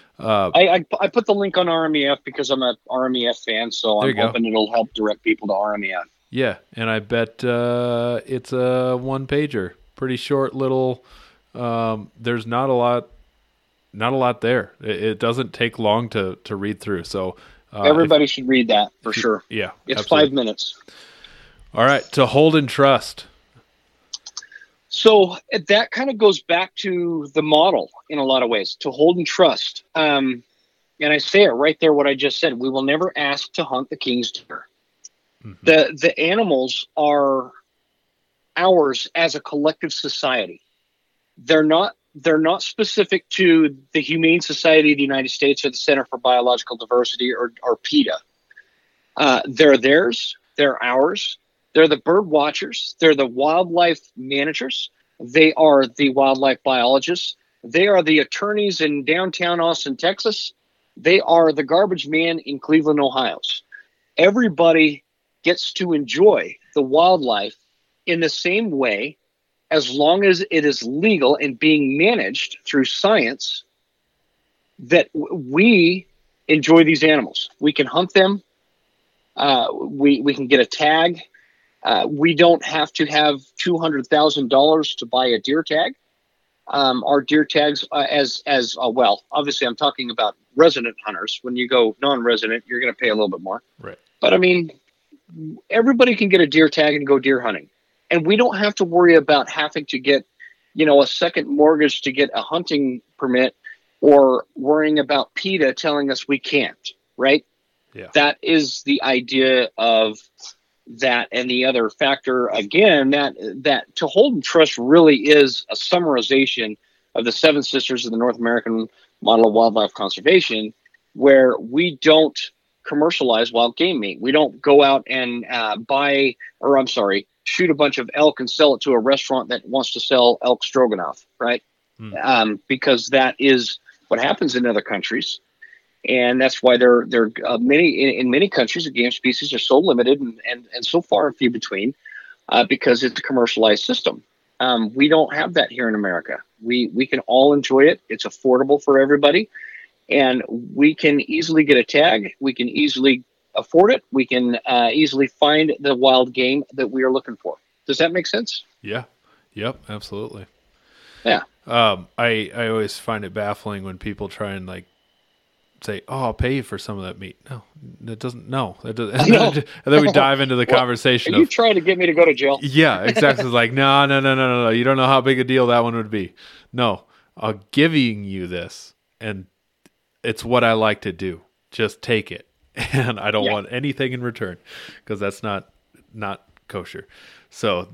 I put the link on RMEF because I'm a RMEF fan, so I'm hoping it'll help direct people to RMEF. Yeah, and I bet it's a one-pager, pretty short little. There's not a lot there. It doesn't take long to read through. So everybody should read that for sure. Yeah, it's absolutely. 5 minutes. All right, to hold and trust. So that kind of goes back to the model in a lot of ways, to hold and trust. And I say it right there, what I just said. We will never ask to hunt the king's deer. Mm-hmm. The animals are ours as a collective society. They're not specific to the Humane Society of the United States or the Center for Biological Diversity or PETA. They're theirs. They're ours. They're the bird watchers. They're the wildlife managers. They are the wildlife biologists. They are the attorneys in downtown Austin, Texas. They are the garbage man in Cleveland, Ohio. Everybody gets to enjoy the wildlife in the same way, as long as it is legal and being managed through science, that we enjoy these animals. We can hunt them. We can get a tag. We don't have to have $200,000 to buy a deer tag. Our deer tags, well, obviously I'm talking about resident hunters. When you go non-resident, you're going to pay a little bit more. Right. But I mean, everybody can get a deer tag and go deer hunting. And we don't have to worry about having to get, a second mortgage to get a hunting permit, or worrying about PETA telling us we can't, right? Yeah. That is the idea of that. And the other factor, again, that to hold and trust really is a summarization of the Seven Sisters of the North American model of wildlife conservation. where we don't commercialize wild game meat. We don't go out and shoot a bunch of elk and sell it to a restaurant that wants to sell elk stroganoff, right? Because that is what happens in other countries. And that's why there are many countries, the game species are so limited and so far and few between because it's a commercialized system. We don't have that here in America. We can all enjoy it. It's affordable for everybody. And we can easily get a tag. We can easily afford it. We can easily find the wild game that we are looking for. Does that make sense? Yeah. Yep. Absolutely. Yeah. I always find it baffling when people try and like say, "Oh, I'll pay you for some of that meat." No, it doesn't. No, it doesn't. And then we dive into the conversation. Are you trying to get me to go to jail? Yeah, exactly. It's like, no. You don't know how big a deal that one would be. No, I'm giving you this, and it's what I like to do. Just take it, and I don't want anything in return because that's not kosher. So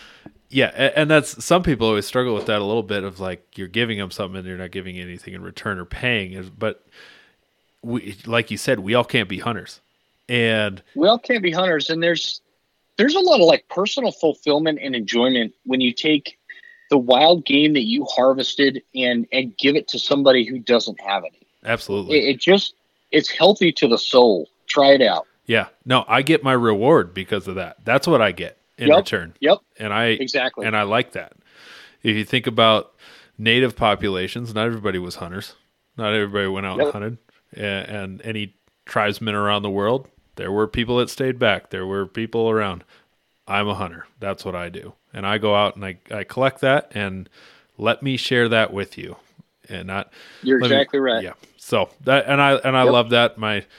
and that's, some people always struggle with that a little bit of like, you're giving them something and you're not giving anything in return or paying. But we, like you said, we all can't be hunters, and we all can't be hunters. And there's a lot of like personal fulfillment and enjoyment when you take the wild game that you harvested and give it to somebody who doesn't have any. Absolutely. It's healthy to the soul. Try it out. Yeah. No, I get my reward because of that. That's what I get in return. Yep. And I exactly like that. If you think about native populations, not everybody was hunters. Not everybody went out and hunted. And any tribesmen around the world, there were people that stayed back. There were people around. I'm a hunter. That's what I do. And I go out and I collect that, and let me share that with you. And not You're exactly right. Yeah. So that, and I love that.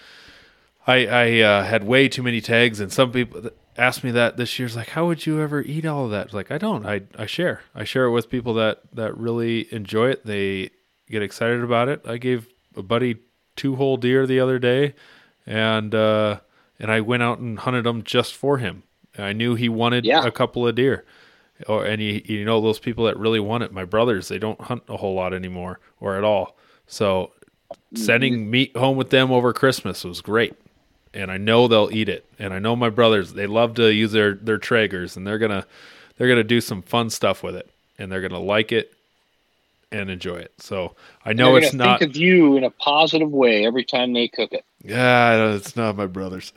I had way too many tags, and some people asked me that this year. It's like, how would you ever eat all of that? It's like, I don't. I share. I share it with people that really enjoy it. They get excited about it. I gave a buddy 2 whole deer the other day, and I went out and hunted them just for him. I knew he wanted a couple of deer. And you know, those people that really want it, my brothers, they don't hunt a whole lot anymore or at all. So sending meat home with them over Christmas was great. And I know they'll eat it. And I know my brothers, they love to use their Traegers, and they're gonna do some fun stuff with it, and they're gonna like it and enjoy it. So I know it's not think of you in a positive way every time they cook it. Yeah, it's not my brothers.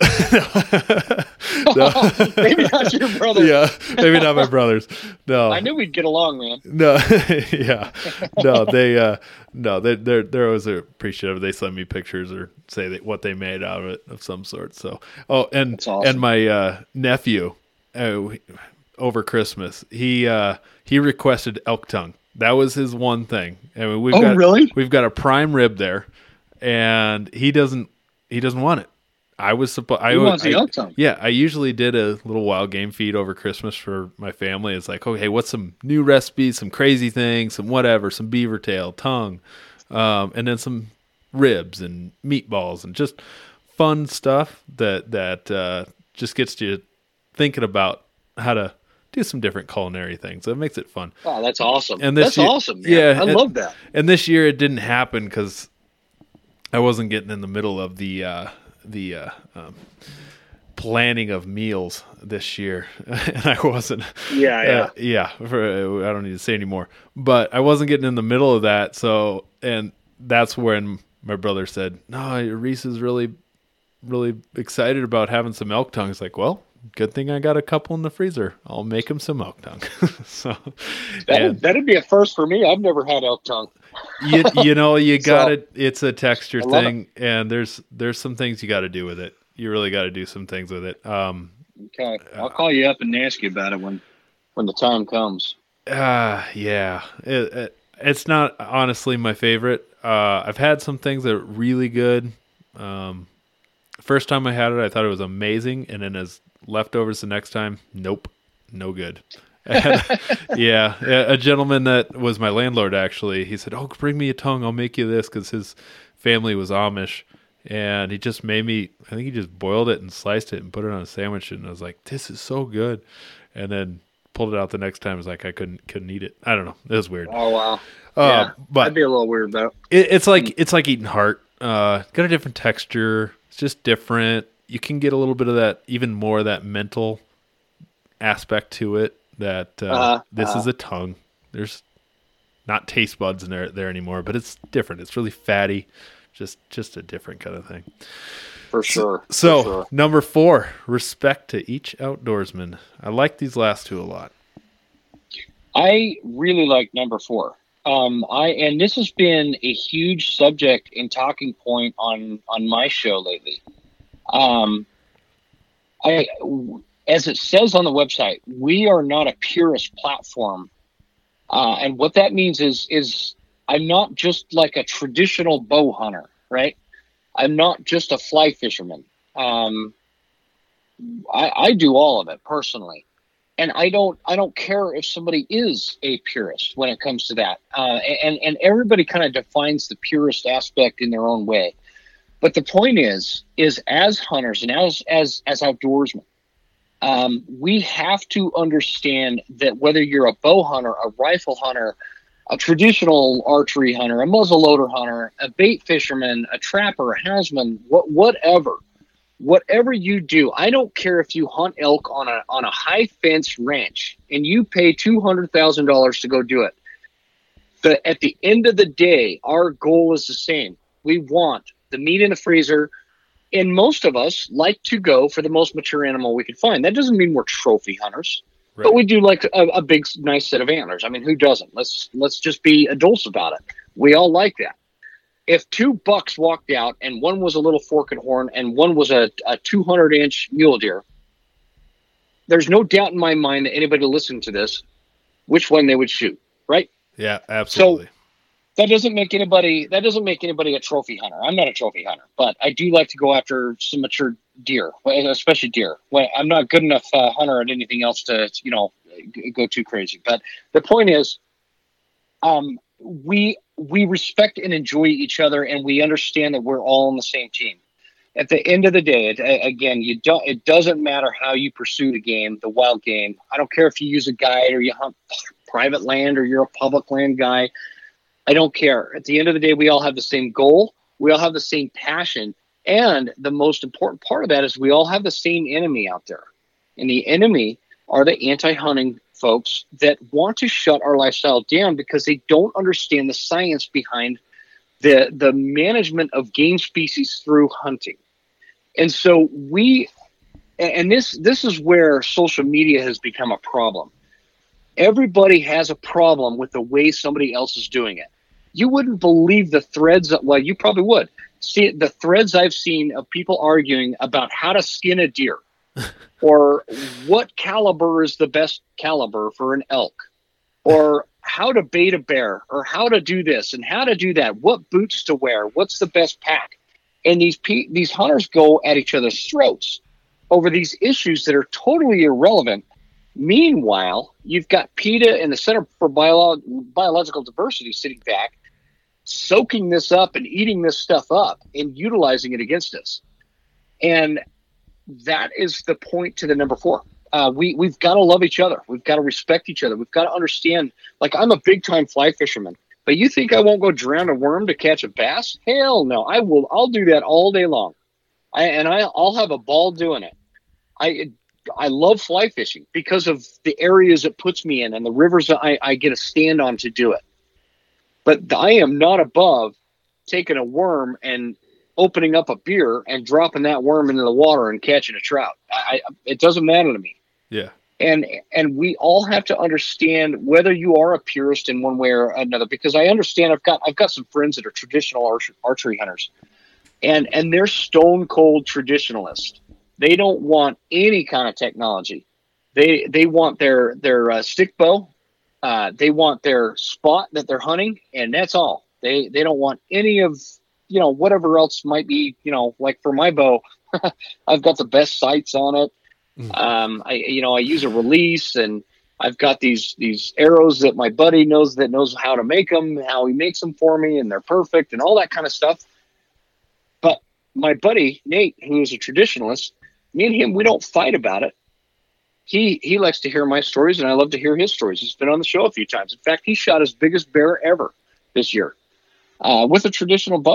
No. Maybe not your brothers. Yeah, maybe not my brothers. No, I knew we'd get along, man. No, yeah, no, they're always appreciative. They send me pictures or say what they made out of it of some sort. So, and my nephew over Christmas, he requested elk tongue. That was his one thing. I mean, we've got a prime rib there, and he doesn't want it. I was supposed. He wants the elk tongue. Yeah, I usually did a little wild game feed over Christmas for my family. It's like, okay, what's some new recipes, some crazy things, some whatever, some beaver tail, tongue, and then some ribs and meatballs and just fun stuff that just gets you thinking about how to do some different culinary things. It makes it fun. Oh, that's awesome. And that's awesome, man. Yeah, I love that. And this year it didn't happen because I wasn't getting in the middle of the planning of meals this year, and I wasn't. Yeah. I don't need to say anymore, but I wasn't getting in the middle of that. So, and that's when my brother said, "No, Reese is really, really excited about having some elk tongue." It's like, well, good thing I got a couple in the freezer. I'll make him some elk tongue. So that'd be a first for me. I've never had elk tongue. you know, you got it. It's a texture thing, and there's some things you got to do with it. You really got to do some things with it. Okay, I'll call you up and ask you about it when the time comes. Yeah, it's not honestly my favorite. I've had some things that are really good. First time I had it, I thought it was amazing, and then as leftovers the next time, nope, no good. Yeah, a gentleman that was my landlord, actually, he said, "Oh, bring me a tongue, I'll make you this," because his family was Amish, and he just made me, I think he just boiled it and sliced it and put it on a sandwich, and I was like, this is so good, and then pulled it out the next time. It was like I couldn't eat it. I don't know, it was weird. Oh wow. Yeah, but I'd be a little weird about it. It's like eating heart. got a different texture. It's just different. You can get a little bit of that, even more of that mental aspect to it. That this is a tongue. There's not taste buds in there anymore, but it's different. It's really fatty. Just a different kind of thing. For sure. So number 4, respect to each outdoorsman. I like these last two a lot. I really like number 4. And this has been a huge subject and talking point on my show lately. As it says on the website, we are not a purist platform. And what that means is I'm not just like a traditional bow hunter, right? I'm not just a fly fisherman. I do all of it personally. And I don't care if somebody is a purist when it comes to that. And everybody kind of defines the purist aspect in their own way. But the point is as hunters and as outdoorsmen, we have to understand that whether you're a bow hunter, a rifle hunter, a traditional archery hunter, a muzzleloader hunter, a bait fisherman, a trapper, a houndsman, whatever you do, I don't care if you hunt elk on a high fence ranch and you pay $200,000 to go do it. But at the end of the day, our goal is the same. We want the meat in the freezer, and most of us like to go for the most mature animal we can find. That doesn't mean we're trophy hunters. Right. But we do like a big, nice set of antlers. I mean, who doesn't? Let's just be adults about it. We all like that. If 2 bucks walked out and one was a little fork and horn and one was a 200-inch mule deer, there's no doubt in my mind that anybody listening to this, which one they would shoot, right? Yeah, absolutely. So that doesn't make anybody a trophy hunter. I'm not a trophy hunter, but I do like to go after some mature deer, especially deer. When I'm not good enough hunter at anything else to, go too crazy. But the point is, we respect and enjoy each other, and we understand that we're all on the same team. At the end of the day, it doesn't matter how you pursue the game, the wild game. I don't care if you use a guide or you hunt private land or you're a public land guy. I don't care. At the end of the day, we all have the same goal. We all have the same passion. And the most important part of that is we all have the same enemy out there. And the enemy are the anti-hunting folks that want to shut our lifestyle down because they don't understand the science behind the management of game species through hunting. And so this is where social media has become a problem. Everybody has a problem with the way somebody else is doing it. You wouldn't believe the threads. Well, you probably would see the threads I've seen of people arguing about how to skin a deer or what caliber is the best caliber for an elk or how to bait a bear or how to do this and how to do that, what boots to wear, what's the best pack. And these hunters go at each other's throats over these issues that are totally irrelevant. Meanwhile, you've got PETA and the Center for Biological Diversity sitting back, soaking this up and eating this stuff up and utilizing it against us. And that is the point to the number 4. We've got to love each other. We've got to respect each other. We've got to understand, like, I'm a big time fly fisherman, but you think I won't go drown a worm to catch a bass? Hell no. I will. I'll do that all day long. I'll have a ball doing it. I love fly fishing because of the areas it puts me in and the rivers I get to stand on to do it. But I am not above taking a worm and opening up a beer and dropping that worm into the water and catching a trout. It doesn't matter to me. Yeah. And we all have to understand whether you are a purist in one way or another, because I understand I've got some friends that are traditional archery hunters, and they're stone cold traditionalists. They don't want any kind of technology. They want their stick bow. They want their spot that they're hunting, and that's all. They don't want any of, whatever else might be, like for my bow, I've got the best sights on it. I use a release, and I've got these arrows that my buddy knows how to make them, how he makes them for me, and they're perfect and all that kind of stuff. But my buddy, Nate, who is a traditionalist, me and him, we don't fight about it. He likes to hear my stories, and I love to hear his stories. He's been on the show a few times. In fact, he shot his biggest bear ever this year with a traditional bow.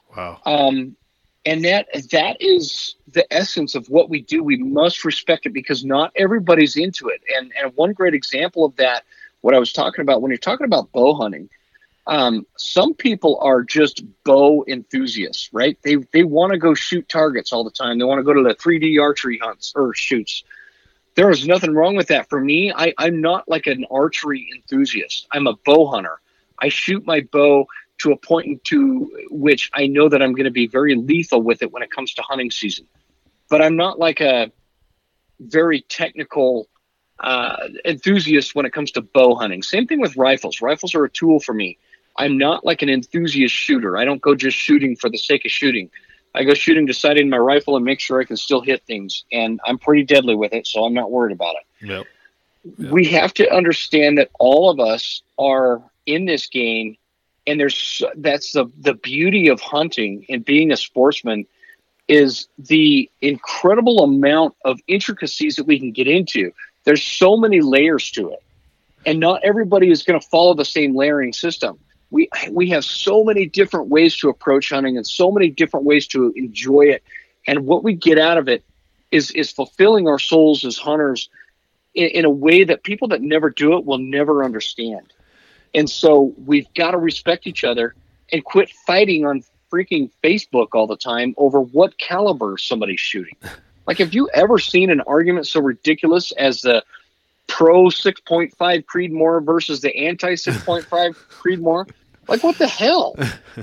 Wow. And that is the essence of what we do. We must respect it because not everybody's into it. And one great example of that, what I was talking about, when you're talking about bow hunting, some people are just bow enthusiasts, right? They want to go shoot targets all the time. They want to go to the 3D archery hunts or shoots. There is nothing wrong with that. For me, I'm not like an archery enthusiast. I'm a bow hunter. I shoot my bow to a point to which I know that I'm going to be very lethal with it when it comes to hunting season. But I'm not like a very technical enthusiast when it comes to bow hunting. Same thing with rifles. Rifles are a tool for me. I'm not like an enthusiast shooter. I don't go just shooting for the sake of shooting. I go shooting to sight in my rifle and make sure I can still hit things. And I'm pretty deadly with it, so I'm not worried about it. Yep. We have to understand that all of us are in this game, and that's the beauty of hunting and being a sportsman is the incredible amount of intricacies that we can get into. There's so many layers to it, and not everybody is going to follow the same layering system. We have so many different ways to approach hunting and so many different ways to enjoy it. And what we get out of it is fulfilling our souls as hunters in a way that people that never do it will never understand. And so we've got to respect each other and quit fighting on freaking Facebook all the time over what caliber somebody's shooting. Like, have you ever seen an argument so ridiculous as the pro 6.5 Creedmoor versus the anti 6.5 Creedmoor? Like, what the hell?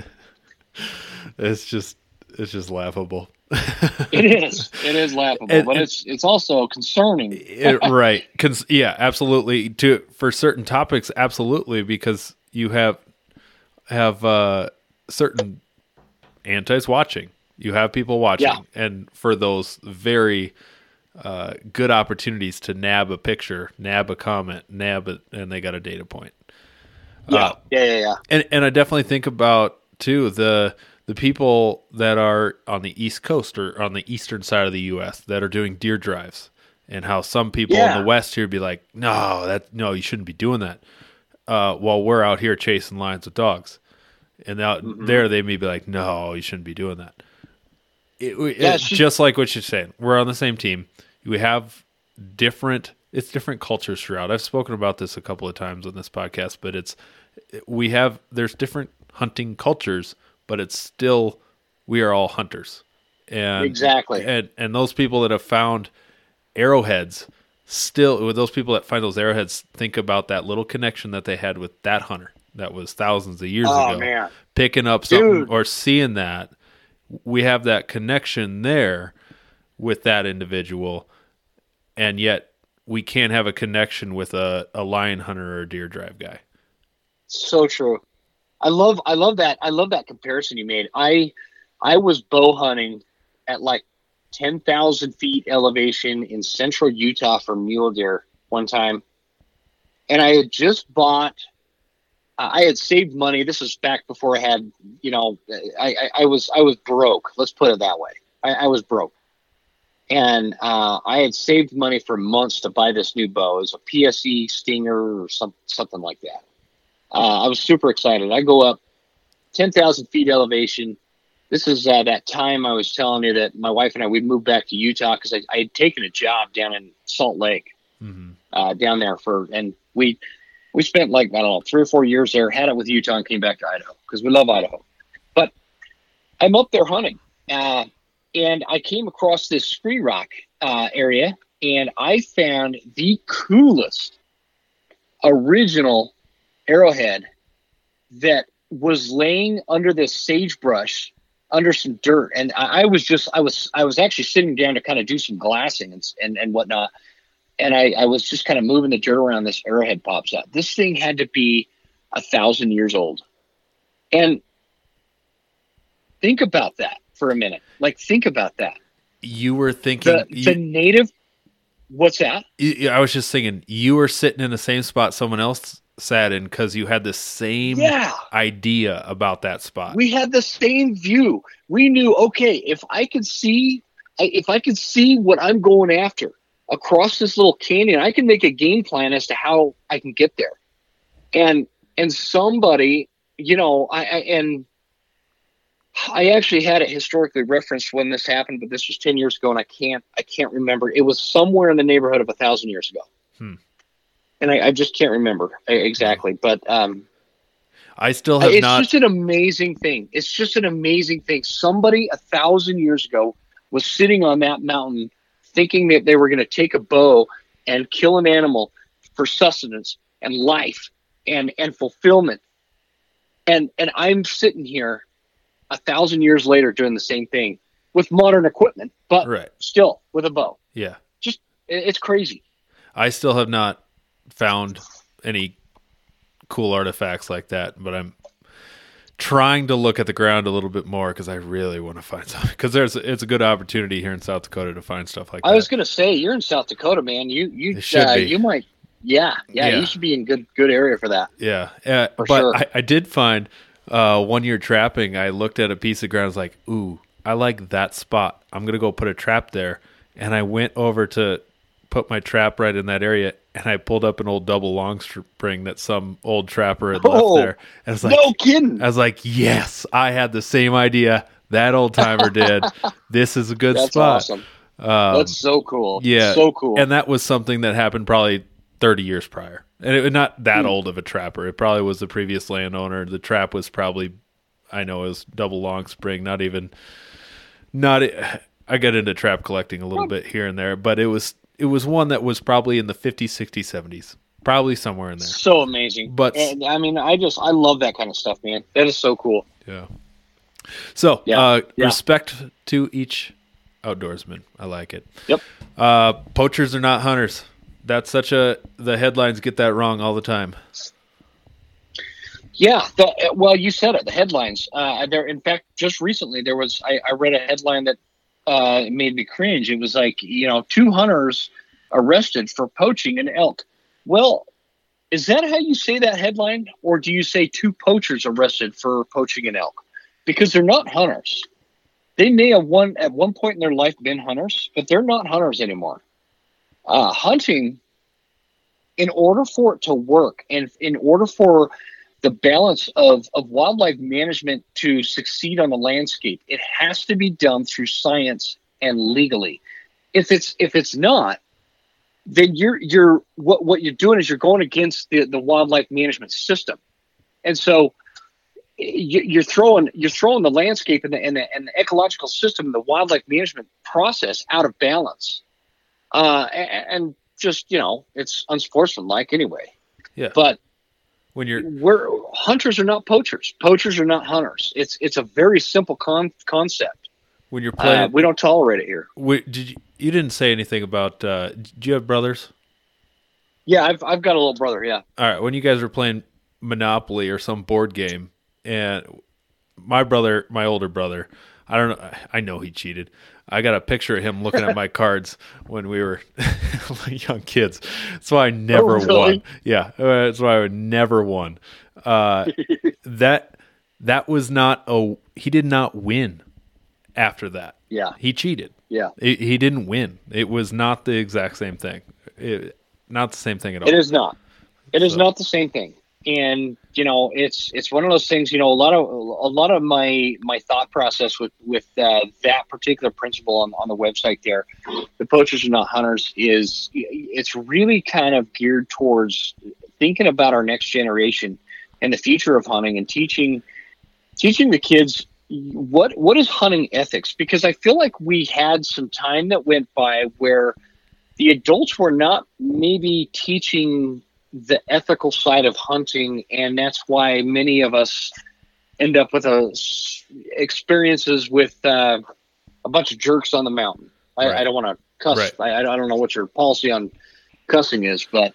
It's just laughable. It is laughable, but it's also concerning. Right. Yeah, absolutely. For certain topics, absolutely, because you have certain antis watching. You have people watching, and for those very good opportunities to nab a picture, nab a comment, and they got a data point. Yeah. And I definitely think about too the people that are on the East Coast or on the eastern side of the U.S. that are doing deer drives, and how some people in the West here be like, no, you shouldn't be doing that. While we're out here chasing lions with dogs, and out there they may be like, no, you shouldn't be doing that. It's just like what you're saying. We're on the same team. We have different cultures throughout. I've spoken about this a couple of times on this podcast, but there's different hunting cultures, but it's still, we are all hunters. And exactly. And those people that have found arrowheads, still, those people that find those arrowheads think about that little connection that they had with that hunter that was thousands of years ago. Man. Picking up something or seeing that. We have that connection there with that individual, and yet we can't have a connection with a lion hunter or a deer drive guy. So true. I love that. I love that comparison you made. I was bow hunting at like 10,000 feet elevation in central Utah for mule deer one time. And I had just I had saved money. This was back before I had, I was broke. Let's put it that way. I was broke. And I had saved money for months to buy this new bow. It was a PSE Stinger or something like that. I was super excited. I go up 10,000 feet elevation. This is that time I was telling you that my wife and I, we moved back to Utah because I had taken a job down in Salt Lake, down there and we spent 3 or 4 years there, had it with Utah, and came back to Idaho because we love Idaho. But I'm up there hunting, and I came across this Scree Rock area, and I found the coolest original arrowhead that was laying under this sagebrush under some dirt. And I was actually sitting down to kind of do some glassing and whatnot. And I was just kind of moving the dirt around. This arrowhead pops out. This thing had to be 1,000 years old. And think about that for a minute. Think about that. You were thinking the native. What's that? I was just thinking you were sitting in the same spot someone else sat in because you had the same idea about that spot. We had the same view. We knew, okay, if I could see what I'm going after across this little canyon, I can make a game plan as to how I can get there. And somebody, I actually had it historically referenced when this happened, but this was 10 years ago, and I can't remember. It was somewhere in the neighborhood of 1,000 years ago. And I just can't remember exactly, but I still have not. It's just an amazing thing. It's just an amazing thing. Somebody 1,000 years ago was sitting on that mountain thinking that they were going to take a bow and kill an animal for sustenance and life and fulfillment. And I'm sitting here 1,000 years later doing the same thing with modern equipment, but still with a bow. Yeah. Just, it's crazy. I still have not found any cool artifacts like that, but I'm trying to look at the ground a little bit more because I really want to find something, because it's a good opportunity here in South Dakota to find stuff like that. I was going to say, you're in South Dakota, man. You might, you should be in good area for that. Yeah. For but sure. I did find 1 year trapping. I looked at a piece of ground. I was like, ooh, I like that spot. I'm going to go put a trap there. And I went over to put my trap right in that area, and I pulled up an old double long spring that some old trapper had left there. And I was like, no kidding. I was like, yes, I had the same idea that old timer did. This is a good spot. Awesome. That's so cool. Yeah. So cool. And that was something that happened probably 30 years prior. And it was not that old of a trapper. It probably was the previous landowner. The trap was probably, I know it was double long spring, I got into trap collecting a little bit here and there, but it was one that was probably in the 50s, 60s, 70s, probably somewhere in there. So amazing. But and, I mean, I love that kind of stuff, man. That is so cool. Yeah. So respect to each outdoorsman. I like it. Yep. Poachers are not hunters. That's the headlines get that wrong all the time. Yeah. Well, you said it, the headlines. In fact, just recently I read a headline that it made me cringe. It was like, 2 hunters arrested for poaching an elk. Well, is that how you say that headline? Or do you say 2 poachers arrested for poaching an elk? Because they're not hunters. They may have at one point in their life been hunters, but they're not hunters anymore. Hunting, in order for it to work, and in order for the balance of wildlife management to succeed on the landscape, it has to be done through science and legally. If it's not, then you're what you're doing is you're going against the wildlife management system, and so you're throwing the landscape and the ecological system, the wildlife management process out of balance, and just it's unsportsmanlike anyway. Yeah, but. We're hunters are not poachers. Poachers are not hunters. It's a very simple concept. When you're playing, we don't tolerate it here. You didn't say anything about? Do you have brothers? Yeah, I've got a little brother. Yeah. All right. When you guys were playing Monopoly or some board game, and my older brother, I don't know. I know he cheated. I got a picture of him looking at my cards when we were young kids. That's why I never won. Yeah, that's why I never won. That was not he did not win after that. Yeah. He cheated. Yeah. He didn't win. It was not the exact same thing. Not the same thing at all. It is not. It is not the same thing. And it's one of those things. A lot of my thought process with that particular principle on the website there, the poachers are not hunters, it's really kind of geared towards thinking about our next generation and the future of hunting, and teaching the kids what is hunting ethics. Because I feel like we had some time that went by where the adults were not maybe teaching the ethical side of hunting, and that's why many of us end up with experiences with a bunch of jerks on the mountain. I don't want to cuss. Right. I don't know what your policy on cussing is, but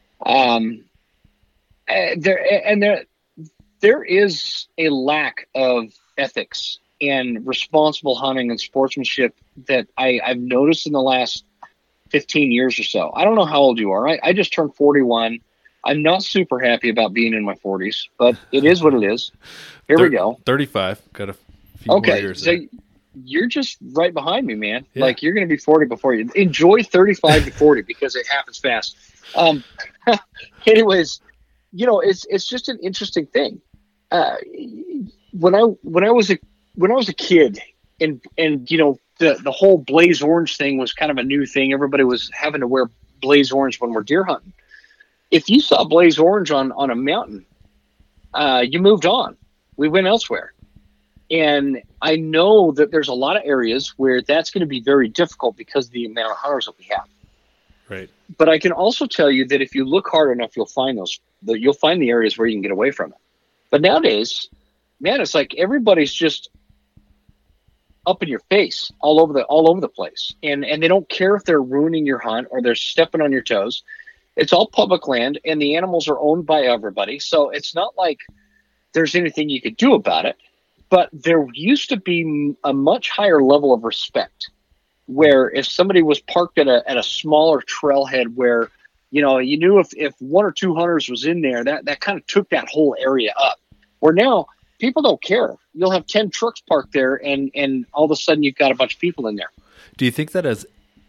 there is a lack of ethics and responsible hunting and sportsmanship that I've noticed in the last 15 years or so. I don't know how old you are. I just turned 41. I'm not super happy about being in my 40s, but it is what it is. Here we go. 35. Got a few more years there. You're just right behind me, man. Yeah. Like, you're going to be 40 before you. Enjoy 35 to 40 because it happens fast. Anyways, it's just an interesting thing. When I was when I was a kid, and you know, the whole blaze orange thing was kind of a new thing. Everybody was having to wear blaze orange when we're deer hunting. If you saw blaze orange on a mountain, you moved on. We went elsewhere. And I know that there's a lot of areas where that's going to be very difficult because of the amount of hunters that we have. Right. But I can also tell you that if you look hard enough, you'll find the areas where you can get away from it. But nowadays, man, it's like everybody's just up in your face all over the place. And they don't care if they're ruining your hunt or they're stepping on your toes. It's all public land and the animals are owned by everybody. So it's not like there's anything you could do about it. But there used to be a much higher level of respect where if somebody was parked at a smaller trailhead where, you know, you knew if one or two hunters was in there, that kind of took that whole area up. Where now people don't care. You'll have 10 trucks parked there and all of a sudden you've got a bunch of people in there. Do you think that has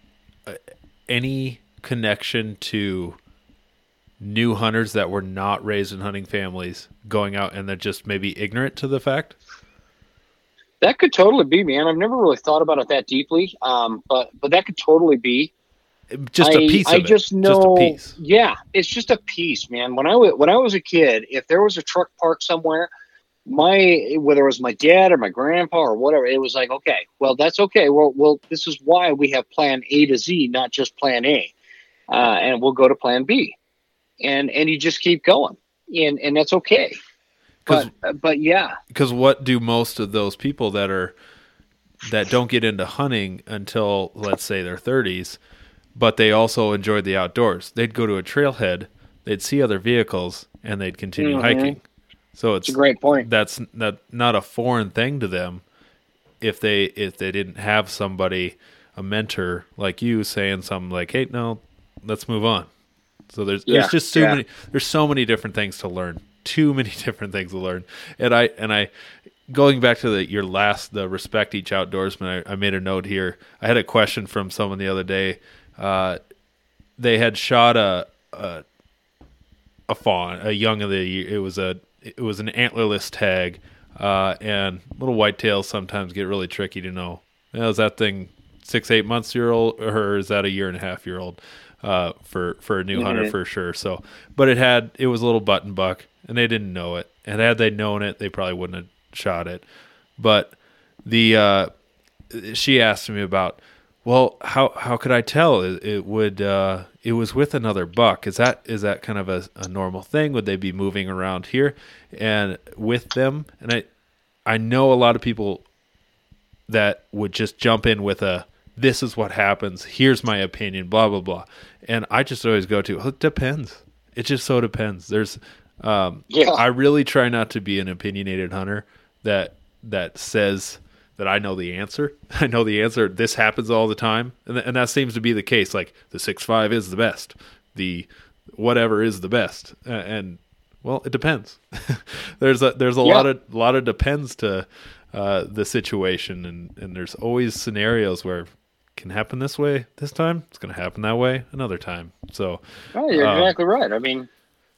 any connection to new hunters that were not raised in hunting families going out and they're just maybe ignorant to the fact? That could totally be, man. I've never really thought about it that deeply, but that could tototally be. Just a piece of it. Just know, just a piece. Yeah, it's just a piece, man. When I was a kid, if there was a truck parked somewhere, whether it was my dad or my grandpa or whatever, it was like, okay, well, that's okay. Well, this is why we have plan A to Z, not just plan A, and we'll go to plan B, and you just keep going, and that's okay. But yeah, because what do most of those people that don't get into hunting until, let's say, their 30s, but they also enjoyed the outdoors? They'd go to a trailhead, they'd see other vehicles, and they'd continue hiking. So it's a great point. That's not a foreign thing to them if they didn't have somebody, a mentor like you, saying something like, "Hey, no, let's move on." So there's just so many different things to learn. Too many different things to learn. And I going back to the respect each outdoorsman, I made a note here. I had a question from someone the other day. They had shot a fawn, a young of the year. It was an antlerless tag, and little whitetails sometimes get really tricky to know. Is that thing 6-8 months year old, or is that a 1.5 year old? For a new hunter for sure. So, but it was a little button buck, and they didn't know it. And had they known it, they probably wouldn't have shot it. But she asked me about, well, how could I tell it was with another buck? Is that kind of a normal thing? Would they be moving around here and with them? And I know a lot of people that would just jump in with this is what happens, here's my opinion, blah, blah, blah. And I just always go to, it depends. It just so depends. There's, I really try not to be an opinionated hunter that says that I know the answer. I know the answer. This happens all the time. And that seems to be the case. Like the 6.5 is the best. The whatever is the best. And well, it depends. There's a lot of depends to the situation. And there's always scenarios where can happen this way this time, it's going to happen that way another time. So you're exactly right. I mean,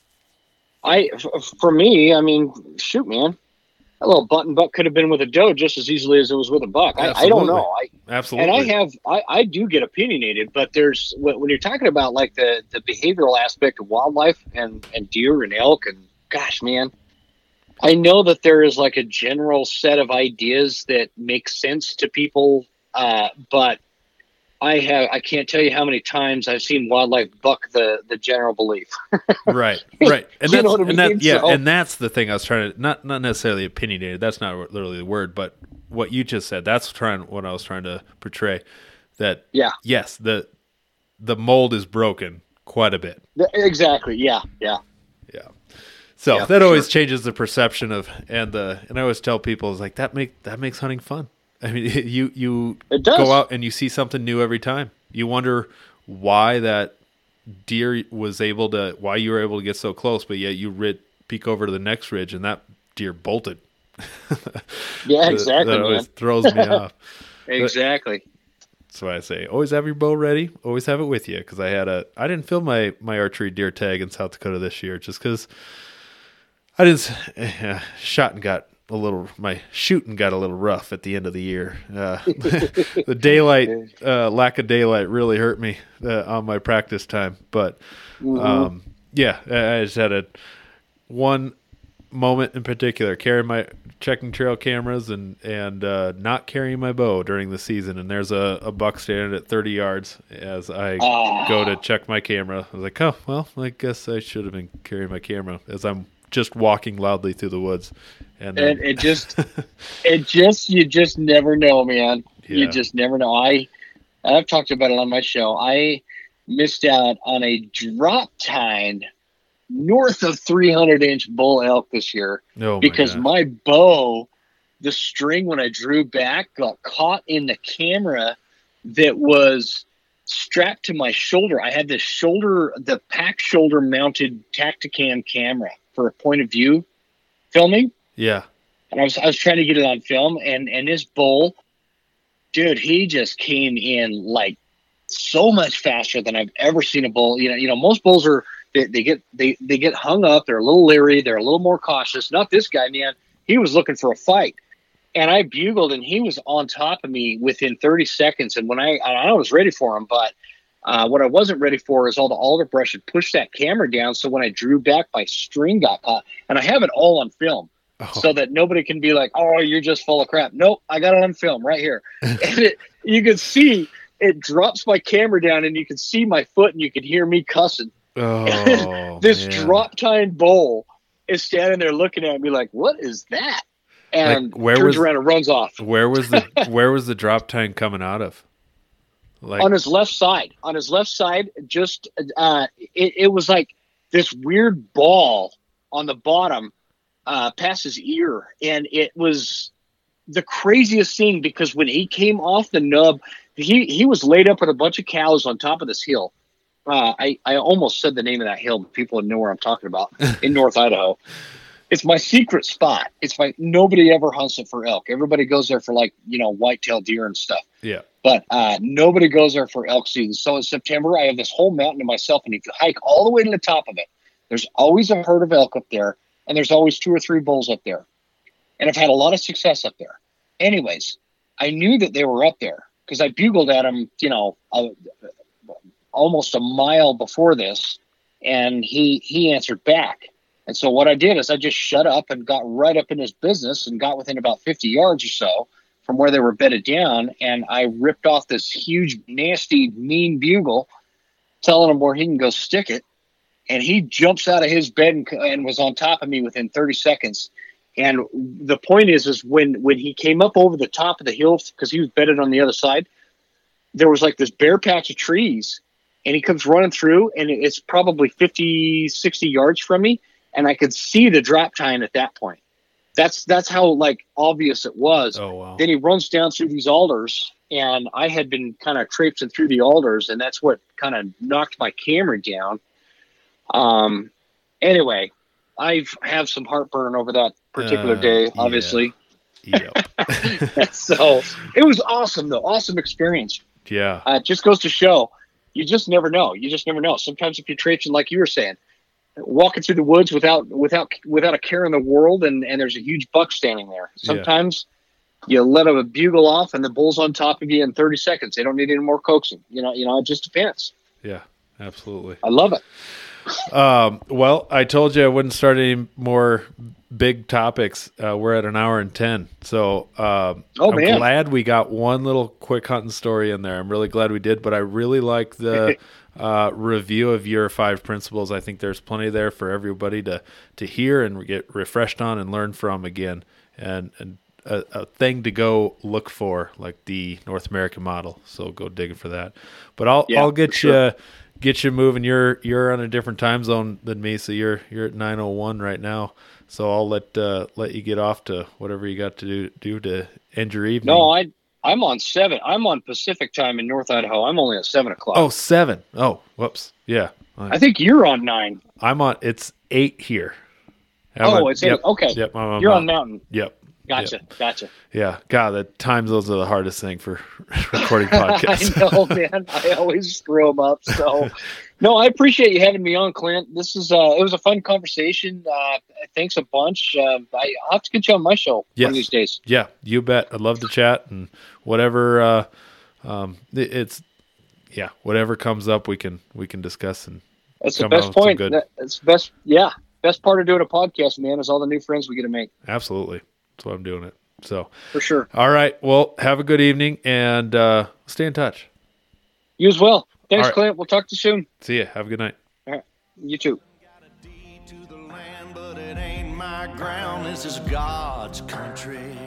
for me, shoot, man, a little button buck could have been with a doe just as easily as it was with a buck. I don't know. Absolutely. And I do get opinionated, but there's, when you're talking about like the behavioral aspect of wildlife and deer and elk, and gosh, man, I know that there is like a general set of ideas that make sense to people, but I can't tell you how many times I've seen wildlife buck the general belief. Right. And and that's the thing I was trying to, not necessarily opinionated, that's not literally the word, but what you just said, that's what I was trying to portray. That yes, the mold is broken quite a bit. Exactly. Yeah. So that always changes the perception of, and I always tell people, is like that makes hunting fun. I mean, you go out and you see something new every time. You wonder why that deer why you were able to get so close, but yet you peek over to the next ridge and that deer bolted. Yeah, exactly. That always throws me off. Exactly. That's why I say always have your bow ready, always have it with you. Because I didn't film my archery deer tag in South Dakota this year just because I just shot and got my shooting got a little rough at the end of the year. The daylight, lack of daylight really hurt me on my practice time. But yeah, I just had one moment in particular, checking trail cameras and not carrying my bow during the season. And there's a buck standing at 30 yards as I go to check my camera. I was like, oh, well, I guess I should have been carrying my camera as I'm just walking loudly through the woods. And you just never know, man. Yeah. You just never know. I've talked about it on my show. I missed out on a drop tine north of 300-inch bull elk this year because my bow, the string when I drew back, got caught in the camera that was strapped to my shoulder. I had the pack shoulder mounted Tactacam camera for a point of view filming. Yeah. And I was trying to get it on film, and this bull, dude, he just came in like so much faster than I've ever seen a bull. You know, most bulls are they get hung up. They're a little leery. They're a little more cautious. Not this guy, man. He was looking for a fight, and I bugled, and he was on top of me within 30 seconds. And when I was ready for him, but what I wasn't ready for is all the alder brush had pushed that camera down. So when I drew back, my string got caught, and I have it all on film. So that nobody can be like, oh, you're just full of crap. Nope, I got it on film right here. And you can see it drops my camera down, and you can see my foot, and you can hear me cussing. Oh, this drop tine bull is standing there looking at me like, what is that? And turns around and runs off. Where was the drop tine coming out of? Like on his left side. Just it was like this weird ball on the bottom. Past his ear, and it was the craziest thing because when he came off the nub, he was laid up with a bunch of cows on top of this hill. I almost said the name of that hill, but people know where I'm talking about in North Idaho. It's my secret spot. Nobody ever hunts it for elk. Everybody goes there for whitetail deer and stuff. Yeah. But nobody goes there for elk season. So in September, I have this whole mountain to myself, and if you hike all the way to the top of it, there's always a herd of elk up there. And there's always 2 or 3 bulls up there. And I've had a lot of success up there. Anyways, I knew that they were up there because I bugled at them, almost a mile before this. And he answered back. And so what I did is I just shut up and got right up in his business and got within about 50 yards or so from where they were bedded down. And I ripped off this huge, nasty, mean bugle, telling him where he can go stick it. And he jumps out of his bed and was on top of me within 30 seconds. And the point is when he came up over the top of the hill, because he was bedded on the other side, there was like this bare patch of trees. And he comes running through, and it's probably 50, 60 yards from me. And I could see the drop tine at that point. That's how obvious it was. Oh, wow. Then he runs down through these alders, and I had been kind of traipsing through the alders, and that's what kind of knocked my camera down. Anyway, I have some heartburn over that particular day, obviously. Yeah. So it was awesome though. Awesome experience. Yeah. It just goes to show you just never know. Sometimes if you're traipsing, like you were saying, walking through the woods without a care in the world, and there's a huge buck standing there. Sometimes you let a bugle off and the bull's on top of you in 30 seconds. They don't need any more coaxing. It just depends. Yeah, absolutely. I love it. Well, I told you I wouldn't start any more big topics. We're at 1 hour and 10. So I'm glad we got one little quick hunting story in there. I'm really glad we did, but I really like the review of your 5 principles. I think there's plenty there for everybody to hear and get refreshed on and learn from again. And a thing to go look for, like the North American model. So go digging for that. But I'll get you. Get you moving. You're on a different time zone than me, so you're at 9:01 right now. So I'll let you get off to whatever you got to do to end your evening. No, I'm on 7. I'm on Pacific time in North Idaho. I'm only at 7 o'clock. Oh, 7. Oh, whoops. Yeah. I think you're on 9. I'm on. It's 8 here. It's 8. Okay. Yep. You're on Mountain. Yep. Gotcha. Yeah. God, the time zones are the hardest thing for recording podcasts. I know, man. I always screw them up. So, no, I appreciate you having me on, Clint. This is it was a fun conversation. Thanks a bunch. I'll have to get you on my show one of these days. Yeah, you bet. I'd love to chat and whatever. Whatever comes up, we can discuss and. That's the best point. That's best. Yeah, best part of doing a podcast, man, is all the new friends we get to make. Absolutely, that's why I'm doing it. So for sure. All right. Well, have a good evening and stay in touch. You as well. Thanks, right. Clint. We'll talk to you soon. See ya. Have a good night. All right. You too. This is God's country.